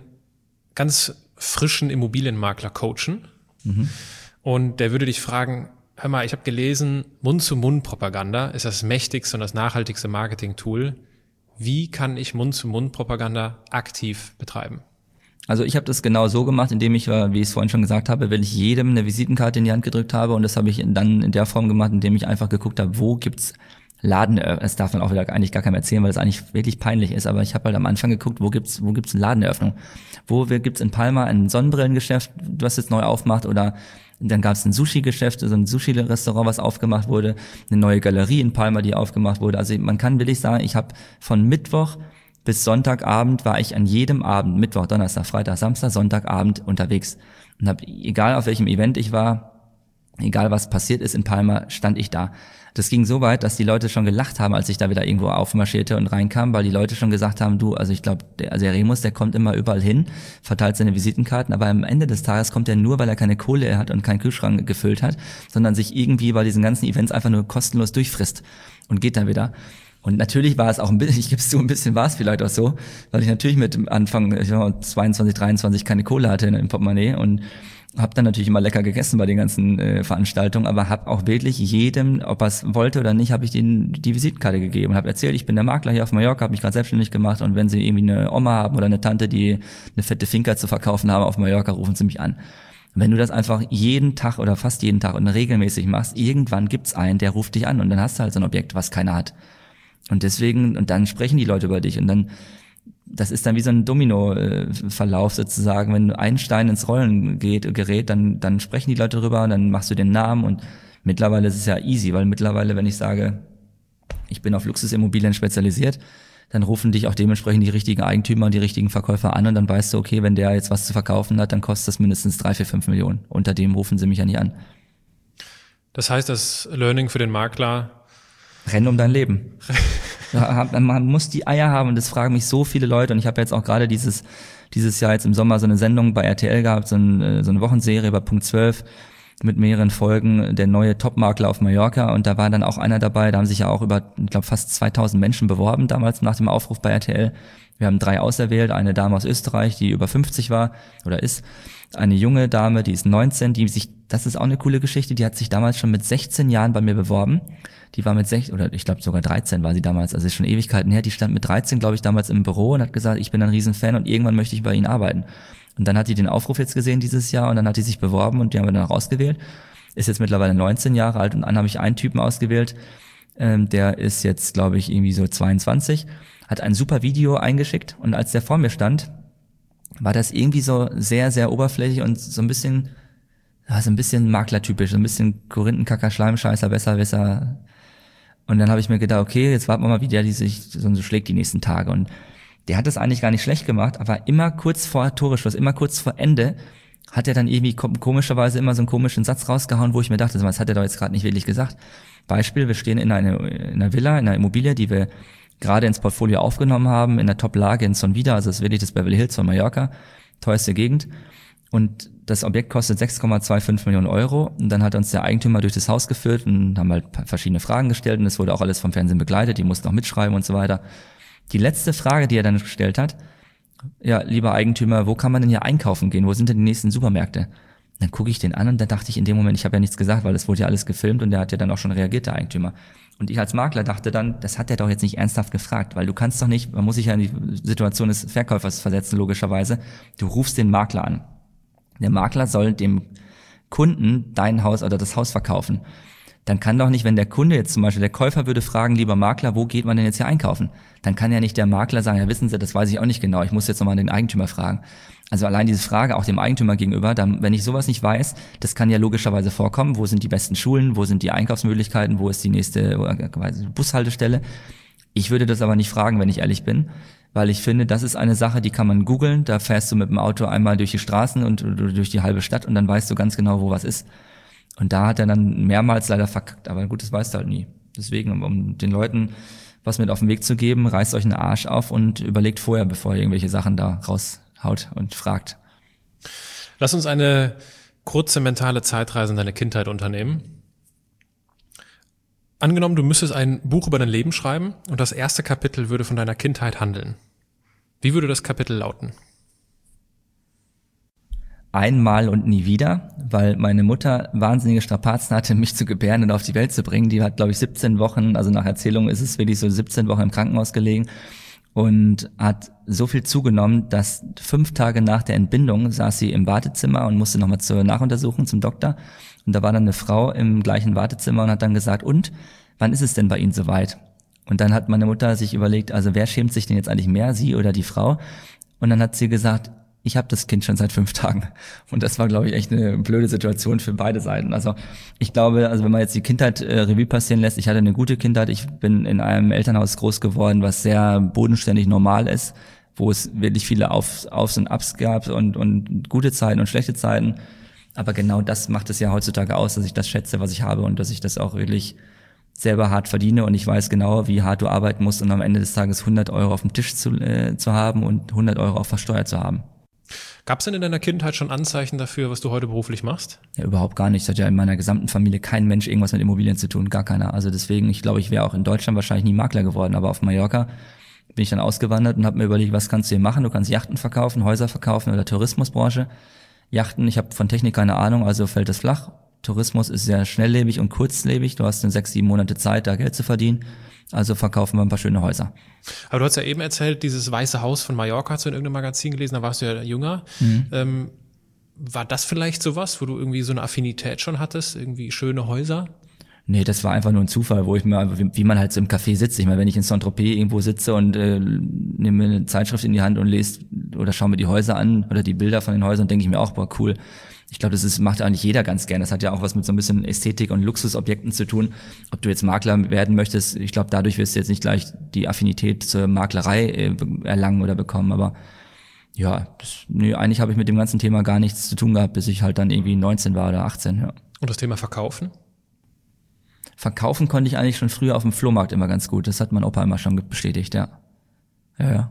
ganz frischen Immobilienmakler coachen mhm. und der würde dich fragen, hör mal, ich habe gelesen, Mund-zu-Mund-Propaganda ist das mächtigste und das nachhaltigste Marketing-Tool. Wie kann ich Mund-zu-Mund-Propaganda aktiv betreiben? Also ich habe das genau so gemacht, indem ich, wie ich es vorhin schon gesagt habe, weil ich jedem eine Visitenkarte in die Hand gedrückt habe und das habe ich dann in der Form gemacht, indem ich einfach geguckt habe, wo gibt's Laden, das darf man auch wieder eigentlich gar keinem erzählen, weil das eigentlich wirklich peinlich ist, aber ich habe halt am Anfang geguckt, wo gibt's wo gibt's eine Ladeneröffnung? Wo gibt's in Palma ein Sonnenbrillengeschäft, was jetzt neu aufmacht oder dann gab's ein Sushi-Geschäft, so ein Sushi-Restaurant, was aufgemacht wurde, eine neue Galerie in Palma, die aufgemacht wurde. Also man kann wirklich sagen, ich habe von Mittwoch bis Sonntagabend war ich an jedem Abend, Mittwoch, Donnerstag, Freitag, Samstag, Sonntagabend unterwegs und habe, egal auf welchem Event ich war, egal was passiert ist in Palma, stand ich da. Das ging so weit, dass die Leute schon gelacht haben, als ich da wieder irgendwo aufmarschierte und reinkam, weil die Leute schon gesagt haben, du, also ich glaube, der, also der Remus, der kommt immer überall hin, verteilt seine Visitenkarten, aber am Ende des Tages kommt er nur, weil er keine Kohle hat und keinen Kühlschrank gefüllt hat, sondern sich irgendwie bei diesen ganzen Events einfach nur kostenlos durchfrisst und geht dann wieder. Und natürlich war es auch ein bisschen, ich gebe es zu, ein bisschen war es vielleicht auch so, weil ich natürlich mit Anfang ich war zweiundzwanzig, dreiundzwanzig keine Kohle hatte im Portemonnaie und habe dann natürlich immer lecker gegessen bei den ganzen äh, Veranstaltungen, aber habe auch wirklich jedem, ob er es wollte oder nicht, habe ich denen die Visitenkarte gegeben und habe erzählt, ich bin der Makler hier auf Mallorca, habe mich gerade selbstständig gemacht und wenn sie irgendwie eine Oma haben oder eine Tante, die eine fette Finca zu verkaufen haben auf Mallorca, rufen sie mich an. Und wenn du das einfach jeden Tag oder fast jeden Tag und regelmäßig machst, irgendwann gibt's einen, der ruft dich an und dann hast du halt so ein Objekt, was keiner hat. Und deswegen, und dann sprechen die Leute über dich und dann, das ist dann wie so ein Domino-Verlauf sozusagen, wenn ein Stein ins Rollen geht, gerät, dann, dann sprechen die Leute drüber und dann machst du den Namen und mittlerweile ist es ja easy, weil mittlerweile, wenn ich sage, ich bin auf Luxusimmobilien spezialisiert, dann rufen dich auch dementsprechend die richtigen Eigentümer und die richtigen Verkäufer an und dann weißt du, okay, wenn der jetzt was zu verkaufen hat, dann kostet das mindestens drei, vier, fünf Millionen. Unter dem rufen sie mich ja nicht an. Das heißt, das Learning für den Makler: Renn um dein Leben. Man muss die Eier haben und das fragen mich so viele Leute und ich habe jetzt auch gerade dieses dieses Jahr jetzt im Sommer so eine Sendung bei R T L gehabt, so, ein, so eine Wochenserie bei Punkt zwölf mit mehreren Folgen, der neue Topmakler auf Mallorca und da war dann auch einer dabei, da haben sich ja auch über, ich glaube, fast zweitausend Menschen beworben damals nach dem Aufruf bei R T L. Wir haben drei auserwählt, eine Dame aus Österreich, die über fünfzig war oder ist, eine junge Dame, die ist neunzehn, die sich, das ist auch eine coole Geschichte, die hat sich damals schon mit sechzehn Jahren bei mir beworben. Die war mit sechzehn, oder ich glaube sogar dreizehn war sie damals, also ist schon Ewigkeiten her, die stand mit dreizehn, glaube ich, damals im Büro und hat gesagt, ich bin ein Riesenfan und irgendwann möchte ich bei Ihnen arbeiten. Und dann hat die den Aufruf jetzt gesehen dieses Jahr und dann hat die sich beworben und die haben wir dann auch ausgewählt. Ist jetzt mittlerweile neunzehn Jahre alt und dann habe ich einen Typen ausgewählt, ähm, der ist jetzt, glaube ich, irgendwie so zweiundzwanzig, hat ein super Video eingeschickt und als der vor mir stand, war das irgendwie so sehr, sehr oberflächlich und so ein bisschen, ja, so ein bisschen maklertypisch, so ein bisschen Korinthenkacker, Schleimscheißer, besser, besser. Und dann habe ich mir gedacht, okay, jetzt warten wir mal, wie der die sich so schlägt die nächsten Tage. Und der hat das eigentlich gar nicht schlecht gemacht, aber immer kurz vor Toreschluss, immer kurz vor Ende hat er dann irgendwie komischerweise immer so einen komischen Satz rausgehauen, wo ich mir dachte, das hat er doch jetzt gerade nicht wirklich gesagt. Beispiel, wir stehen in einer, in einer Villa, in einer Immobilie, die wir gerade ins Portfolio aufgenommen haben, in der Top-Lage in Son Vida, also das ist wirklich das Beverly Hills von Mallorca, teuerste Gegend. Und das Objekt kostet sechs Komma fünfundzwanzig Millionen Euro und dann hat uns der Eigentümer durch das Haus geführt und haben halt verschiedene Fragen gestellt und es wurde auch alles vom Fernsehen begleitet, die mussten auch mitschreiben und so weiter. Die letzte Frage, die er dann gestellt hat, ja, lieber Eigentümer, wo kann man denn hier einkaufen gehen? Wo sind denn die nächsten Supermärkte? Dann gucke ich den an und da dachte ich in dem Moment, ich habe ja nichts gesagt, weil es wurde ja alles gefilmt und der hat ja dann auch schon reagiert, der Eigentümer. Und ich als Makler dachte dann, das hat der doch jetzt nicht ernsthaft gefragt, weil du kannst doch nicht, man muss sich ja in die Situation des Verkäufers versetzen, logischerweise. Du rufst den Makler an. Der Makler soll dem Kunden dein Haus oder das Haus verkaufen. Dann kann doch nicht, wenn der Kunde jetzt zum Beispiel, der Käufer würde fragen, lieber Makler, wo geht man denn jetzt hier einkaufen? Dann kann ja nicht der Makler sagen, ja wissen Sie, das weiß ich auch nicht genau, ich muss jetzt nochmal den Eigentümer fragen. Also allein diese Frage auch dem Eigentümer gegenüber, dann, wenn ich sowas nicht weiß, das kann ja logischerweise vorkommen, wo sind die besten Schulen, wo sind die Einkaufsmöglichkeiten, wo ist die nächste Bushaltestelle. Ich würde das aber nicht fragen, wenn ich ehrlich bin, weil ich finde, das ist eine Sache, die kann man googeln, da fährst du mit dem Auto einmal durch die Straßen und durch die halbe Stadt und dann weißt du ganz genau, wo was ist. Und da hat er dann mehrmals leider verkackt, aber gut, das weißt du halt nie. Deswegen, um den Leuten was mit auf den Weg zu geben, reißt euch einen Arsch auf und überlegt vorher, bevor ihr irgendwelche Sachen da raushaut und fragt. Lass uns eine kurze mentale Zeitreise in deine Kindheit unternehmen. Angenommen, du müsstest ein Buch über dein Leben schreiben und das erste Kapitel würde von deiner Kindheit handeln. Wie würde das Kapitel lauten? Einmal und nie wieder, weil meine Mutter wahnsinnige Strapazen hatte, mich zu gebären und auf die Welt zu bringen. Die hat, glaube ich, siebzehn Wochen, also nach Erzählung ist es wirklich so siebzehn Wochen im Krankenhaus gelegen und hat so viel zugenommen, dass fünf Tage nach der Entbindung saß sie im Wartezimmer und musste nochmal zur Nachuntersuchung zum Doktor. Und da war dann eine Frau im gleichen Wartezimmer und hat dann gesagt, und, wann ist es denn bei Ihnen soweit? Und dann hat meine Mutter sich überlegt, also wer schämt sich denn jetzt eigentlich mehr, sie oder die Frau? Und dann hat sie gesagt, ich habe das Kind schon seit fünf Tagen. Und das war, glaube ich, echt eine blöde Situation für beide Seiten. Also ich glaube, also wenn man jetzt die Kindheit äh, Revue passieren lässt, ich hatte eine gute Kindheit. Ich bin in einem Elternhaus groß geworden, was sehr bodenständig normal ist, wo es wirklich viele Auf, Aufs und Ups gab und, und gute Zeiten und schlechte Zeiten. Aber genau das macht es ja heutzutage aus, dass ich das schätze, was ich habe und dass ich das auch wirklich selber hart verdiene und ich weiß genau, wie hart du arbeiten musst, um am Ende des Tages hundert Euro auf dem Tisch zu, äh, zu haben und hundert Euro auch versteuert zu haben. Gab es denn in deiner Kindheit schon Anzeichen dafür, was du heute beruflich machst? Ja, überhaupt gar nicht. Es hat ja in meiner gesamten Familie kein Mensch irgendwas mit Immobilien zu tun, gar keiner. Also deswegen, ich glaube, ich wäre auch in Deutschland wahrscheinlich nie Makler geworden, aber auf Mallorca bin ich dann ausgewandert und habe mir überlegt, was kannst du hier machen? Du kannst Yachten verkaufen, Häuser verkaufen oder Tourismusbranche. Yachten, ich habe von Technik keine Ahnung, also fällt es flach. Tourismus ist sehr schnelllebig und kurzlebig. Du hast dann sechs, sieben Monate Zeit, da Geld zu verdienen. Also verkaufen wir ein paar schöne Häuser. Aber du hast ja eben erzählt, dieses Weiße Haus von Mallorca, hast du in irgendeinem Magazin gelesen, da warst du ja jünger. Mhm. Ähm, war das vielleicht sowas, wo du irgendwie so eine Affinität schon hattest? Irgendwie schöne Häuser? Nee, das war einfach nur ein Zufall, wo ich mir, wie, wie man halt so im Café sitzt. Ich meine, wenn ich in Saint-Tropez irgendwo sitze und äh, nehme mir eine Zeitschrift in die Hand und lese oder schaue mir die Häuser an oder die Bilder von den Häusern, denke ich mir auch, boah, cool. Ich glaube, das ist, macht eigentlich jeder ganz gern. Das hat ja auch was mit so ein bisschen Ästhetik und Luxusobjekten zu tun. Ob du jetzt Makler werden möchtest, ich glaube, dadurch wirst du jetzt nicht gleich die Affinität zur Maklerei äh, erlangen oder bekommen. Aber ja, das, nee, eigentlich habe ich mit dem ganzen Thema gar nichts zu tun gehabt, bis ich halt dann irgendwie neunzehn war oder achtzehn. Ja. Und das Thema Verkaufen? Verkaufen konnte ich eigentlich schon früher auf dem Flohmarkt immer ganz gut. Das hat mein Opa immer schon bestätigt, ja. Ja, ja.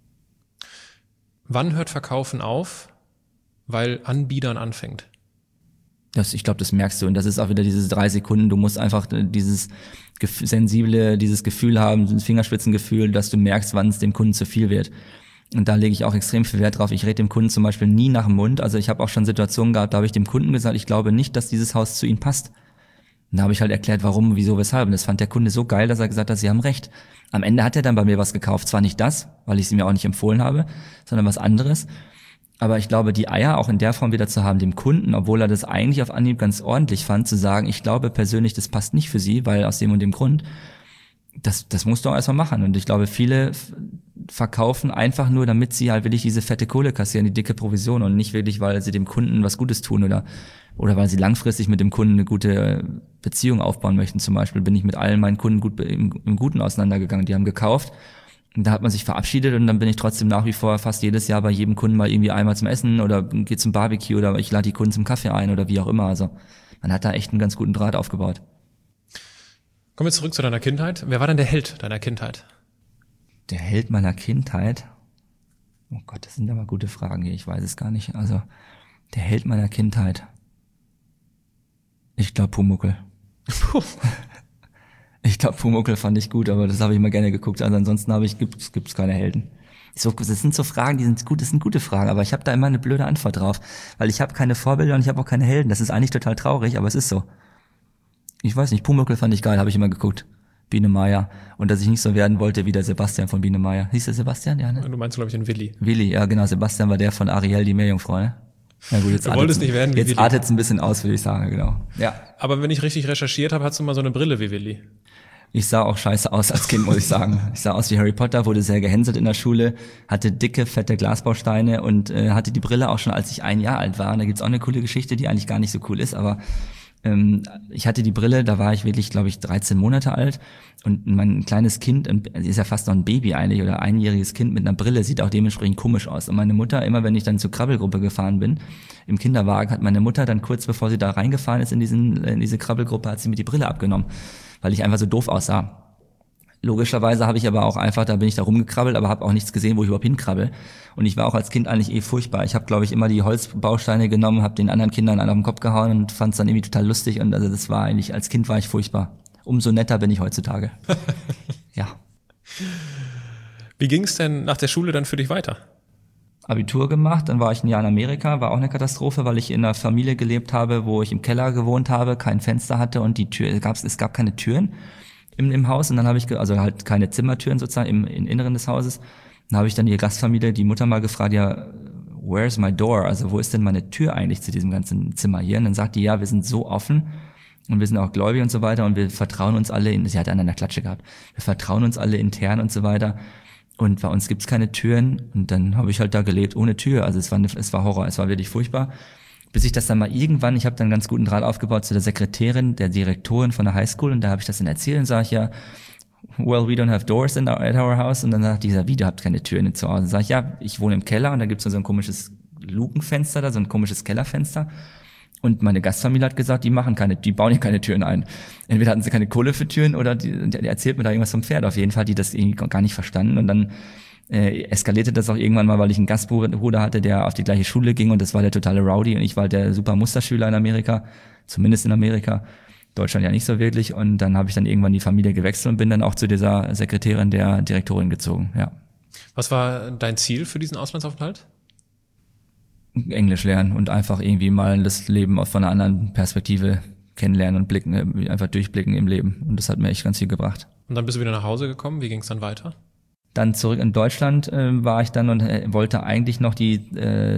Wann hört Verkaufen auf? Weil Anbiedern anfängt. Das, ich glaube, das merkst du. Und das ist auch wieder diese drei Sekunden. Du musst einfach dieses Gef- sensible, dieses Gefühl haben, dieses Fingerspitzengefühl, dass du merkst, wann es dem Kunden zu viel wird. Und da lege ich auch extrem viel Wert drauf. Ich rede dem Kunden zum Beispiel nie nach dem Mund. Also ich habe auch schon Situationen gehabt, da habe ich dem Kunden gesagt, ich glaube nicht, dass dieses Haus zu Ihnen passt. Und da habe ich halt erklärt, warum, wieso, weshalb. Und das fand der Kunde so geil, dass er gesagt hat, Sie haben recht. Am Ende hat er dann bei mir was gekauft. Zwar nicht das, weil ich es mir auch nicht empfohlen habe, sondern was anderes. Aber ich glaube, die Eier auch in der Form wieder zu haben, dem Kunden, obwohl er das eigentlich auf Anhieb ganz ordentlich fand, zu sagen, ich glaube persönlich, das passt nicht für Sie, weil aus dem und dem Grund, das, das musst du auch erstmal machen. Und ich glaube, viele f- verkaufen einfach nur, damit sie halt wirklich diese fette Kohle kassieren, die dicke Provision und nicht wirklich, weil sie dem Kunden was Gutes tun oder, oder weil sie langfristig mit dem Kunden eine gute Beziehung aufbauen möchten. Zum Beispiel bin ich mit allen meinen Kunden gut im, im Guten auseinandergegangen. Die haben gekauft. Und da hat man sich verabschiedet und dann bin ich trotzdem nach wie vor fast jedes Jahr bei jedem Kunden mal irgendwie einmal zum Essen oder gehe zum Barbecue oder ich lade die Kunden zum Kaffee ein oder wie auch immer. Also man hat da echt einen ganz guten Draht aufgebaut. Kommen wir zurück zu deiner Kindheit. Wer war denn der Held deiner Kindheit? Der Held meiner Kindheit? Oh Gott, das sind aber gute Fragen hier. Ich weiß es gar nicht. Also Der Held meiner Kindheit. Ich glaube Pumuckl. Ich glaube Pumuckl fand ich gut, aber das habe ich immer gerne geguckt. Also ansonsten habe ich gibt's gibt's keine Helden. So, das sind so Fragen, die sind gut, das sind gute Fragen, aber ich habe da immer eine blöde Antwort drauf, weil ich habe keine Vorbilder und ich habe auch keine Helden. Das ist eigentlich total traurig, aber es ist so. Ich weiß nicht, Pumuckl fand ich geil, habe ich immer geguckt. Biene Meier. Und dass ich nicht so werden wollte wie der Sebastian von Biene Meier. Hieß der Sebastian? Ja, ne? Du meinst, glaube ich, den Willi. Willi, ja genau. Sebastian war der von Ariel, die Meerjungfrau, ne? Na gut, jetzt du wolltest nicht werden wie Jetzt Willi. artet's ein bisschen aus, würde ich sagen, genau. Ja. Aber wenn ich richtig recherchiert habe, hast du mal so eine Brille wie Willi. Ich sah auch scheiße aus als Kind, muss ich sagen. Ich sah aus wie Harry Potter, wurde sehr gehänselt in der Schule, hatte dicke, fette Glasbausteine und äh, hatte die Brille auch schon, als ich ein Jahr alt war. Und da gibt's auch eine coole Geschichte, die eigentlich gar nicht so cool ist, aber ähm, ich hatte die Brille, da war ich wirklich, glaube ich, dreizehn Monate alt und mein kleines Kind, ist ja fast noch ein Baby eigentlich oder einjähriges Kind mit einer Brille, sieht auch dementsprechend komisch aus. Und meine Mutter, immer wenn ich dann zur Krabbelgruppe gefahren bin, im Kinderwagen, hat meine Mutter dann kurz bevor sie da reingefahren ist in diesen in diese Krabbelgruppe, hat sie mir die Brille abgenommen, weil ich einfach so doof aussah. Logischerweise habe ich aber auch einfach, da bin ich da rumgekrabbelt, aber habe auch nichts gesehen, wo ich überhaupt hinkrabbel. Und ich war auch als Kind eigentlich eh furchtbar. Ich habe, glaube ich, immer die Holzbausteine genommen, habe den anderen Kindern einen auf den Kopf gehauen und fand es dann irgendwie total lustig. Und also das war eigentlich, als Kind war ich furchtbar. Umso netter bin ich heutzutage. Ja. Wie ging es denn nach der Schule dann für dich weiter? Abitur gemacht, dann war ich ein Jahr in Amerika, war auch eine Katastrophe, weil ich in einer Familie gelebt habe, wo ich im Keller gewohnt habe, kein Fenster hatte und die Tür, es gab, es gab keine Türen im, im Haus und dann habe ich, also halt keine Zimmertüren sozusagen im, im Inneren des Hauses. Dann habe ich dann die Gastfamilie, die Mutter mal gefragt, ja, where's my door? Also wo ist denn meine Tür eigentlich zu diesem ganzen Zimmer hier? Und dann sagt die, ja, wir sind so offen und wir sind auch gläubig und so weiter und wir vertrauen uns alle, in, sie hat einen an der Klatsche gehabt, wir vertrauen uns alle intern und so weiter. Und bei uns gibt's keine Türen und dann habe ich halt da gelebt ohne Tür. Also es war, es war Horror, es war wirklich furchtbar. Bis ich das dann mal irgendwann, ich habe dann einen ganz guten Draht aufgebaut zu der Sekretärin, der Direktorin von der Highschool und da habe ich das dann erzählt und sage ich ja, well, we don't have doors in our, at our house. Und dann sagt dieser, wie, du habt keine Türen zu Hause. Dann sage ich, ja, ich wohne im Keller und da gibt's so ein komisches Lukenfenster da, so ein komisches Kellerfenster. Und meine Gastfamilie hat gesagt, die machen keine, die bauen hier keine Türen ein. Entweder hatten sie keine Kohle für Türen oder die, die erzählt mir da irgendwas vom Pferd. Auf jeden Fall, die das irgendwie gar nicht verstanden. Und dann äh, eskalierte das auch irgendwann mal, weil ich einen Gastbruder hatte, der auf die gleiche Schule ging und das war der totale Rowdy und ich war der super Musterschüler in Amerika, zumindest in Amerika. Deutschland ja nicht so wirklich. Und dann habe ich dann irgendwann die Familie gewechselt und bin dann auch zu dieser Sekretärin der Direktorin gezogen, ja. Was war dein Ziel für diesen Auslandsaufenthalt? Englisch lernen und einfach irgendwie mal das Leben von einer anderen Perspektive kennenlernen und blicken, einfach durchblicken im Leben. Und das hat mir echt ganz viel gebracht. Und dann bist du wieder nach Hause gekommen. Wie ging es dann weiter? Dann zurück in Deutschland äh, war ich dann und äh, wollte eigentlich noch die, äh,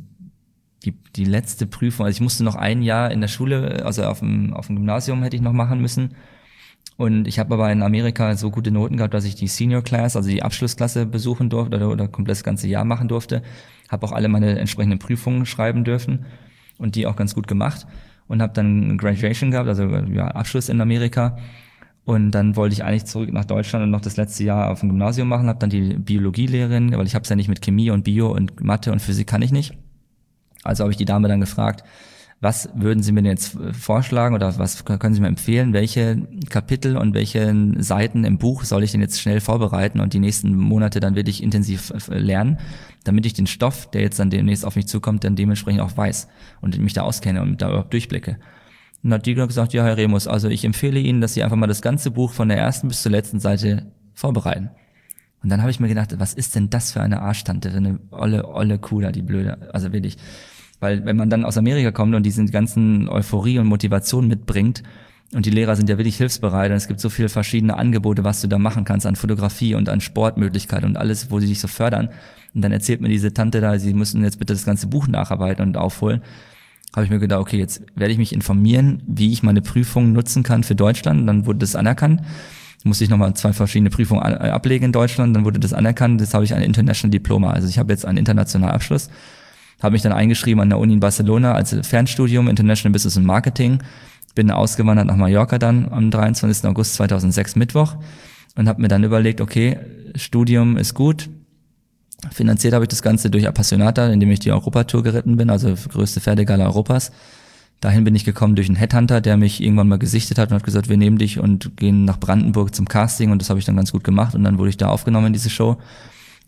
die die letzte Prüfung. Also ich musste noch ein Jahr in der Schule, also auf dem auf dem Gymnasium hätte ich noch machen müssen. Und ich habe aber in Amerika so gute Noten gehabt, dass ich die Senior Class, also die Abschlussklasse besuchen durfte oder, oder komplett das ganze Jahr machen durfte. Habe auch alle meine entsprechenden Prüfungen schreiben dürfen und die auch ganz gut gemacht. Und habe dann Graduation gehabt, also ja, Abschluss in Amerika. Und dann wollte ich eigentlich zurück nach Deutschland und noch das letzte Jahr auf dem Gymnasium machen. Habe dann die Biologielehrerin, weil ich habe es ja nicht mit Chemie und Bio und Mathe und Physik kann ich nicht. Also habe ich die Dame dann gefragt, was würden Sie mir denn jetzt vorschlagen oder was können Sie mir empfehlen? Welche Kapitel und welche Seiten im Buch soll ich denn jetzt schnell vorbereiten und die nächsten Monate dann wirklich intensiv lernen, damit ich den Stoff, der jetzt dann demnächst auf mich zukommt, dann dementsprechend auch weiß und mich da auskenne und da überhaupt durchblicke. Und dann hat die gesagt, ja, Herr Remus, also ich empfehle Ihnen, dass Sie einfach mal das ganze Buch von der ersten bis zur letzten Seite vorbereiten. Und dann habe ich mir gedacht, was ist denn das für eine Arschtante, für eine olle, olle Kuh da, die blöde, also wirklich. Weil wenn man dann aus Amerika kommt und diese ganzen Euphorie und Motivation mitbringt und die Lehrer sind ja wirklich hilfsbereit und es gibt so viele verschiedene Angebote, was du da machen kannst an Fotografie und an Sportmöglichkeiten und alles, wo sie dich so fördern. Und dann erzählt mir diese Tante da, sie müssen jetzt bitte das ganze Buch nacharbeiten und aufholen. Habe ich mir gedacht, okay, jetzt werde ich mich informieren, wie ich meine Prüfungen nutzen kann für Deutschland. Und dann wurde das anerkannt. Musste ich nochmal zwei verschiedene Prüfungen ablegen in Deutschland. Dann wurde das anerkannt. Jetzt habe ich ein International Diploma. Also ich habe jetzt einen internationalen Abschluss. Habe mich dann eingeschrieben an der Uni in Barcelona als Fernstudium International Business and Marketing. Bin ausgewandert nach Mallorca dann am dreiundzwanzigsten August zweitausendsechs Mittwoch und habe mir dann überlegt, okay, Studium ist gut. Finanziert habe ich das Ganze durch Appassionata, indem ich die Europatour geritten bin, also größte Pferdegala Europas. Dahin bin ich gekommen durch einen Headhunter, der mich irgendwann mal gesichtet hat und hat gesagt, wir nehmen dich und gehen nach Brandenburg zum Casting und das habe ich dann ganz gut gemacht und dann wurde ich da aufgenommen in diese Show.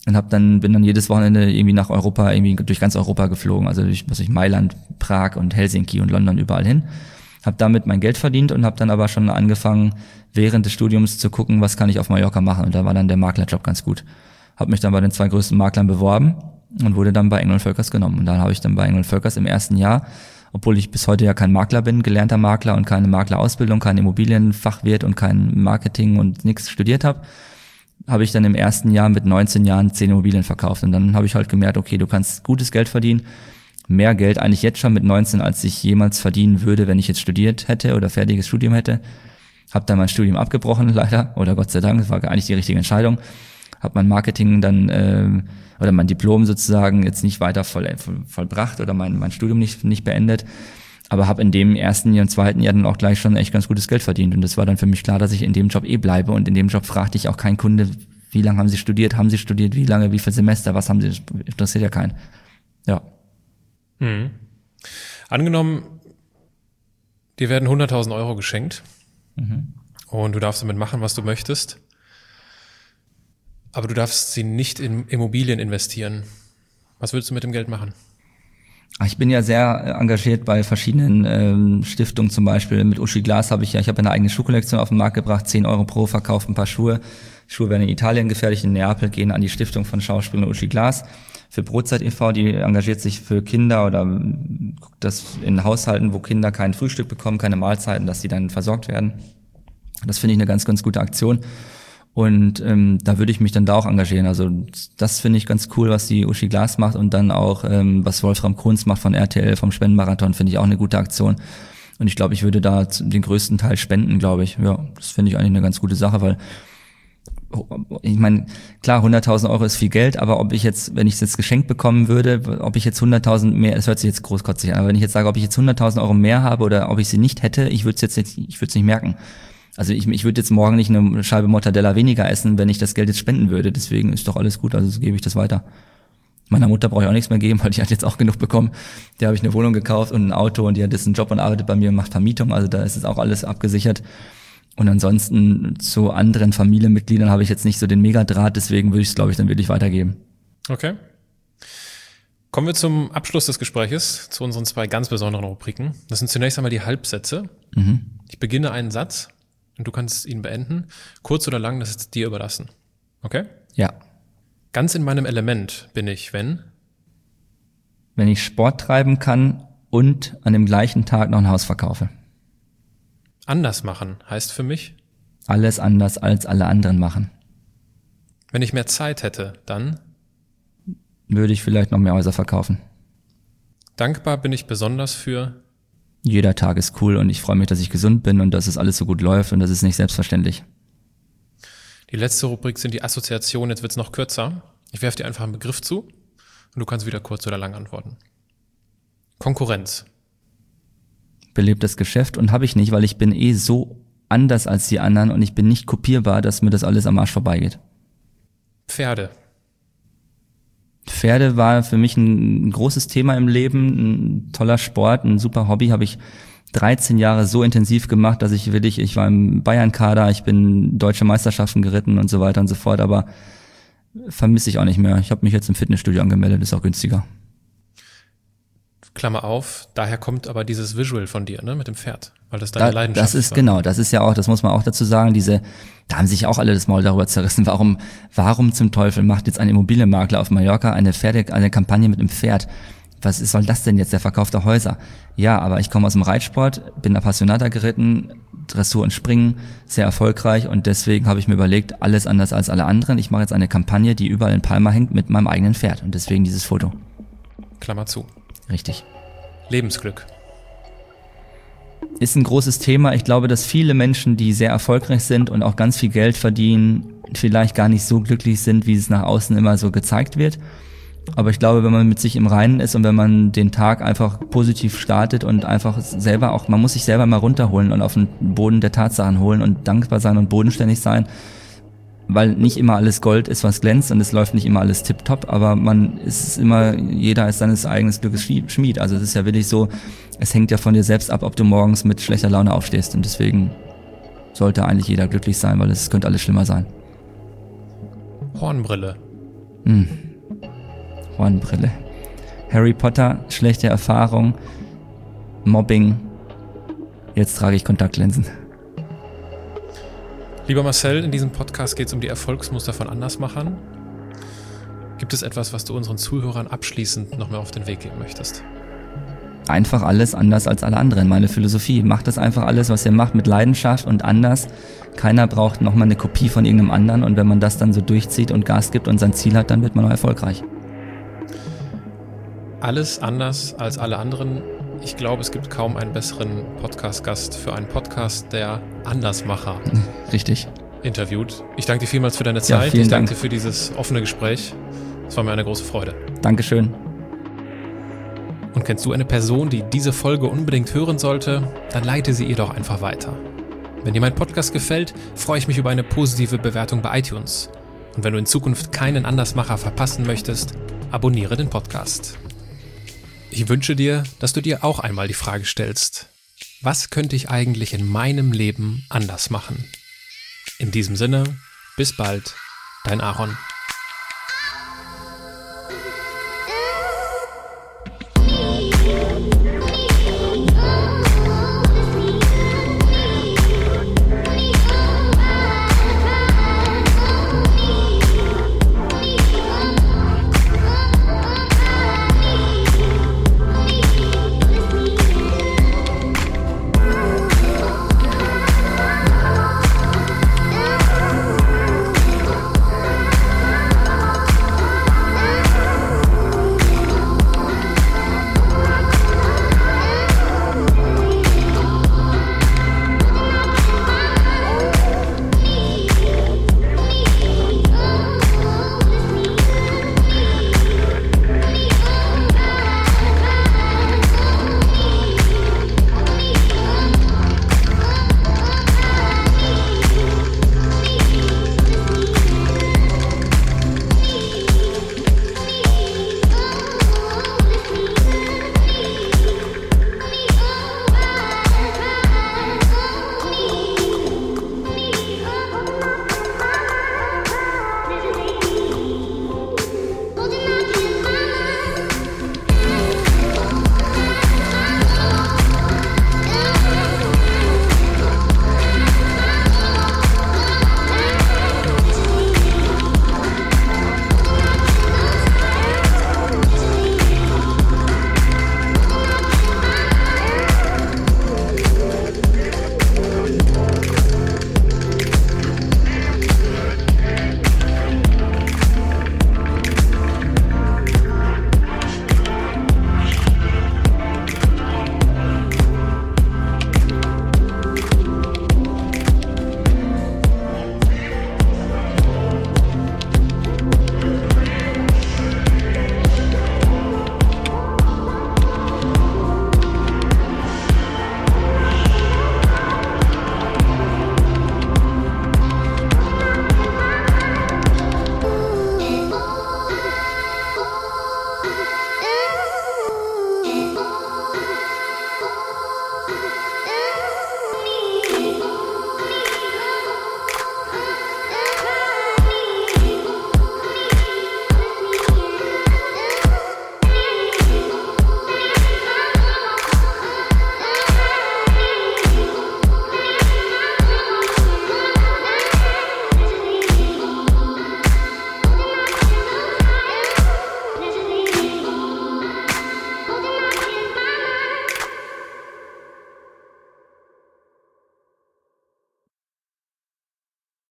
und hab dann bin dann jedes Wochenende irgendwie nach Europa, irgendwie durch ganz Europa geflogen, also durch was ich Mailand, Prag und Helsinki und London überall hin. Hab damit mein Geld verdient und hab dann aber schon angefangen, während des Studiums zu gucken, was kann ich auf Mallorca machen. Und da war dann der Maklerjob ganz gut. Hab mich dann bei den zwei größten Maklern beworben und wurde dann bei Engel und Völkers genommen. Und dann habe ich dann bei Engel und Völkers im ersten Jahr, obwohl ich bis heute ja kein Makler bin, gelernter Makler und keine Maklerausbildung, kein Immobilienfachwirt und kein Marketing und nichts studiert habe, habe ich dann im ersten Jahr mit neunzehn Jahren zehn Immobilien verkauft. Und dann habe ich halt gemerkt, okay, du kannst gutes Geld verdienen, mehr Geld eigentlich jetzt schon mit neunzehn, als ich jemals verdienen würde, wenn ich jetzt studiert hätte oder fertiges Studium hätte. Habe dann mein Studium abgebrochen, leider, oder Gott sei Dank, das war eigentlich die richtige Entscheidung. Habe mein Marketing dann äh, oder mein Diplom sozusagen jetzt nicht weiter voll, voll, vollbracht oder mein mein Studium nicht nicht beendet, aber habe in dem ersten Jahr und zweiten Jahr dann auch gleich schon echt ganz gutes Geld verdient. Und das war dann für mich klar, dass ich in dem Job eh bleibe. Und in dem Job fragte ich auch keinen Kunde, wie lange haben Sie studiert, haben Sie studiert, wie lange, wie viel Semester, was haben Sie, interessiert ja keinen. Ja. Hm. Angenommen, dir werden hunderttausend Euro geschenkt mhm. und du darfst damit machen, was du möchtest, aber du darfst sie nicht in Immobilien investieren. Was würdest du mit dem Geld machen? Ich bin ja sehr engagiert bei verschiedenen ähm, Stiftungen, zum Beispiel mit Uschi Glas habe ich ja, ich habe eine eigene Schuhkollektion auf den Markt gebracht, zehn Euro pro Verkauf, ein paar Schuhe. Schuhe werden in Italien gefertigt, in Neapel, gehen an die Stiftung von Schauspielerin Uschi Glas. Für Brotzeit e V, die engagiert sich für Kinder oder guckt das in Haushalten, wo Kinder kein Frühstück bekommen, keine Mahlzeiten, dass die dann versorgt werden. Das finde ich eine ganz, ganz gute Aktion. Und ähm, da würde ich mich dann da auch engagieren. Also das finde ich ganz cool, was die Uschi Glas macht. Und dann auch, ähm, was Wolfram Kunz macht von R T L, vom Spendenmarathon, finde ich auch eine gute Aktion. Und ich glaube, ich würde da den größten Teil spenden, glaube ich. Ja, das finde ich eigentlich eine ganz gute Sache, weil ich meine, klar, hunderttausend Euro ist viel Geld, aber ob ich jetzt, wenn ich es jetzt geschenkt bekommen würde, ob ich jetzt hunderttausend mehr, es hört sich jetzt großkotzig an, aber wenn ich jetzt sage, ob ich jetzt hunderttausend Euro mehr habe oder ob ich sie nicht hätte, ich würde es jetzt, jetzt ich würde es nicht merken. Also ich, ich würde jetzt morgen nicht eine Scheibe Mortadella weniger essen, wenn ich das Geld jetzt spenden würde. Deswegen ist doch alles gut, also so gebe ich das weiter. Meiner Mutter brauche ich auch nichts mehr geben, weil die hat jetzt auch genug bekommen. Der habe ich eine Wohnung gekauft und ein Auto und die hat jetzt einen Job und arbeitet bei mir und macht Vermietung. Also da ist jetzt auch alles abgesichert. Und ansonsten zu anderen Familienmitgliedern habe ich jetzt nicht so den Megadraht, deswegen würde ich es, glaube ich, dann wirklich weitergeben. Okay. Kommen wir zum Abschluss des Gespräches, zu unseren zwei ganz besonderen Rubriken. Das sind zunächst einmal die Halbsätze. Mhm. Ich beginne einen Satz und du kannst ihn beenden. Kurz oder lang, das ist dir überlassen. Okay? Ja. Ganz in meinem Element bin ich, wenn? Wenn ich Sport treiben kann und an dem gleichen Tag noch ein Haus verkaufe. Anders machen heißt für mich? Alles anders als alle anderen machen. Wenn ich mehr Zeit hätte, dann? Würde ich vielleicht noch mehr Häuser verkaufen. Dankbar bin ich besonders für? Jeder Tag ist cool und ich freue mich, dass ich gesund bin und dass es alles so gut läuft und das ist nicht selbstverständlich. Die letzte Rubrik sind die Assoziationen, jetzt wird's noch kürzer. Ich werfe dir einfach einen Begriff zu und du kannst wieder kurz oder lang antworten. Konkurrenz. Belebtes Geschäft und habe ich nicht, weil ich bin eh so anders als die anderen und ich bin nicht kopierbar, dass mir das alles am Arsch vorbeigeht. Pferde. Pferde war für mich ein großes Thema im Leben, ein toller Sport, ein super Hobby, habe ich dreizehn Jahre so intensiv gemacht, dass ich wirklich, ich war im Bayern-Kader, ich bin deutsche Meisterschaften geritten und so weiter und so fort, aber vermisse ich auch nicht mehr. Ich habe mich jetzt im Fitnessstudio angemeldet, ist auch günstiger. Klammer auf, daher kommt aber dieses Visual von dir, ne, mit dem Pferd, weil das deine da, Leidenschaft das ist war. Genau, das ist ja auch, das muss man auch dazu sagen, diese, da haben sich auch alle das Maul darüber zerrissen, warum, warum zum Teufel macht jetzt ein Immobilienmakler auf Mallorca eine Pferde, eine Kampagne mit einem Pferd? Was ist, soll das denn jetzt, der Verkauf der Häuser? Ja, aber ich komme aus dem Reitsport, bin Appassionater geritten, Dressur und Springen, sehr erfolgreich und deswegen habe ich mir überlegt, alles anders als alle anderen. Ich mache jetzt eine Kampagne, die überall in Palma hängt mit meinem eigenen Pferd und deswegen dieses Foto. Klammer zu. Richtig. Lebensglück. Ist ein großes Thema. Ich glaube, dass viele Menschen, die sehr erfolgreich sind und auch ganz viel Geld verdienen, vielleicht gar nicht so glücklich sind, wie es nach außen immer so gezeigt wird. Aber ich glaube, wenn man mit sich im Reinen ist und wenn man den Tag einfach positiv startet und einfach selber auch, man muss sich selber mal runterholen und auf den Boden der Tatsachen holen und dankbar sein und bodenständig sein, weil nicht immer alles Gold ist, was glänzt und es läuft nicht immer alles tipptopp, aber man ist immer, jeder ist seines eigenen Glückes Schmied. Also es ist ja wirklich so, es hängt ja von dir selbst ab, ob du morgens mit schlechter Laune aufstehst und deswegen sollte eigentlich jeder glücklich sein, weil es könnte alles schlimmer sein. Hornbrille. Hm. Hornbrille. Harry Potter, schlechte Erfahrung. Mobbing. Jetzt trage ich Kontaktlinsen. Lieber Marcel, in diesem Podcast geht es um die Erfolgsmuster von Andersmachern. Gibt es etwas, was du unseren Zuhörern abschließend noch mehr auf den Weg geben möchtest? Einfach alles anders als alle anderen. Meine Philosophie. Macht das einfach alles, was ihr macht, mit Leidenschaft und anders. Keiner braucht nochmal eine Kopie von irgendeinem anderen. Und wenn man das dann so durchzieht und Gas gibt und sein Ziel hat, dann wird man auch erfolgreich. Alles anders als alle anderen. Ich glaube, es gibt kaum einen besseren Podcast-Gast für einen Podcast, der Andersmacher Richtig. interviewt. Ich danke dir vielmals für deine Ja, Zeit. vielen Ich danke Dank. dir für dieses offene Gespräch. Es war mir eine große Freude. Dankeschön. Und kennst du eine Person, die diese Folge unbedingt hören sollte, dann leite sie ihr doch einfach weiter. Wenn dir mein Podcast gefällt, freue ich mich über eine positive Bewertung bei iTunes. Und wenn du in Zukunft keinen Andersmacher verpassen möchtest, abonniere den Podcast. Ich wünsche dir, dass du dir auch einmal die Frage stellst: Was könnte ich eigentlich in meinem Leben anders machen? In diesem Sinne, bis bald, dein Aaron.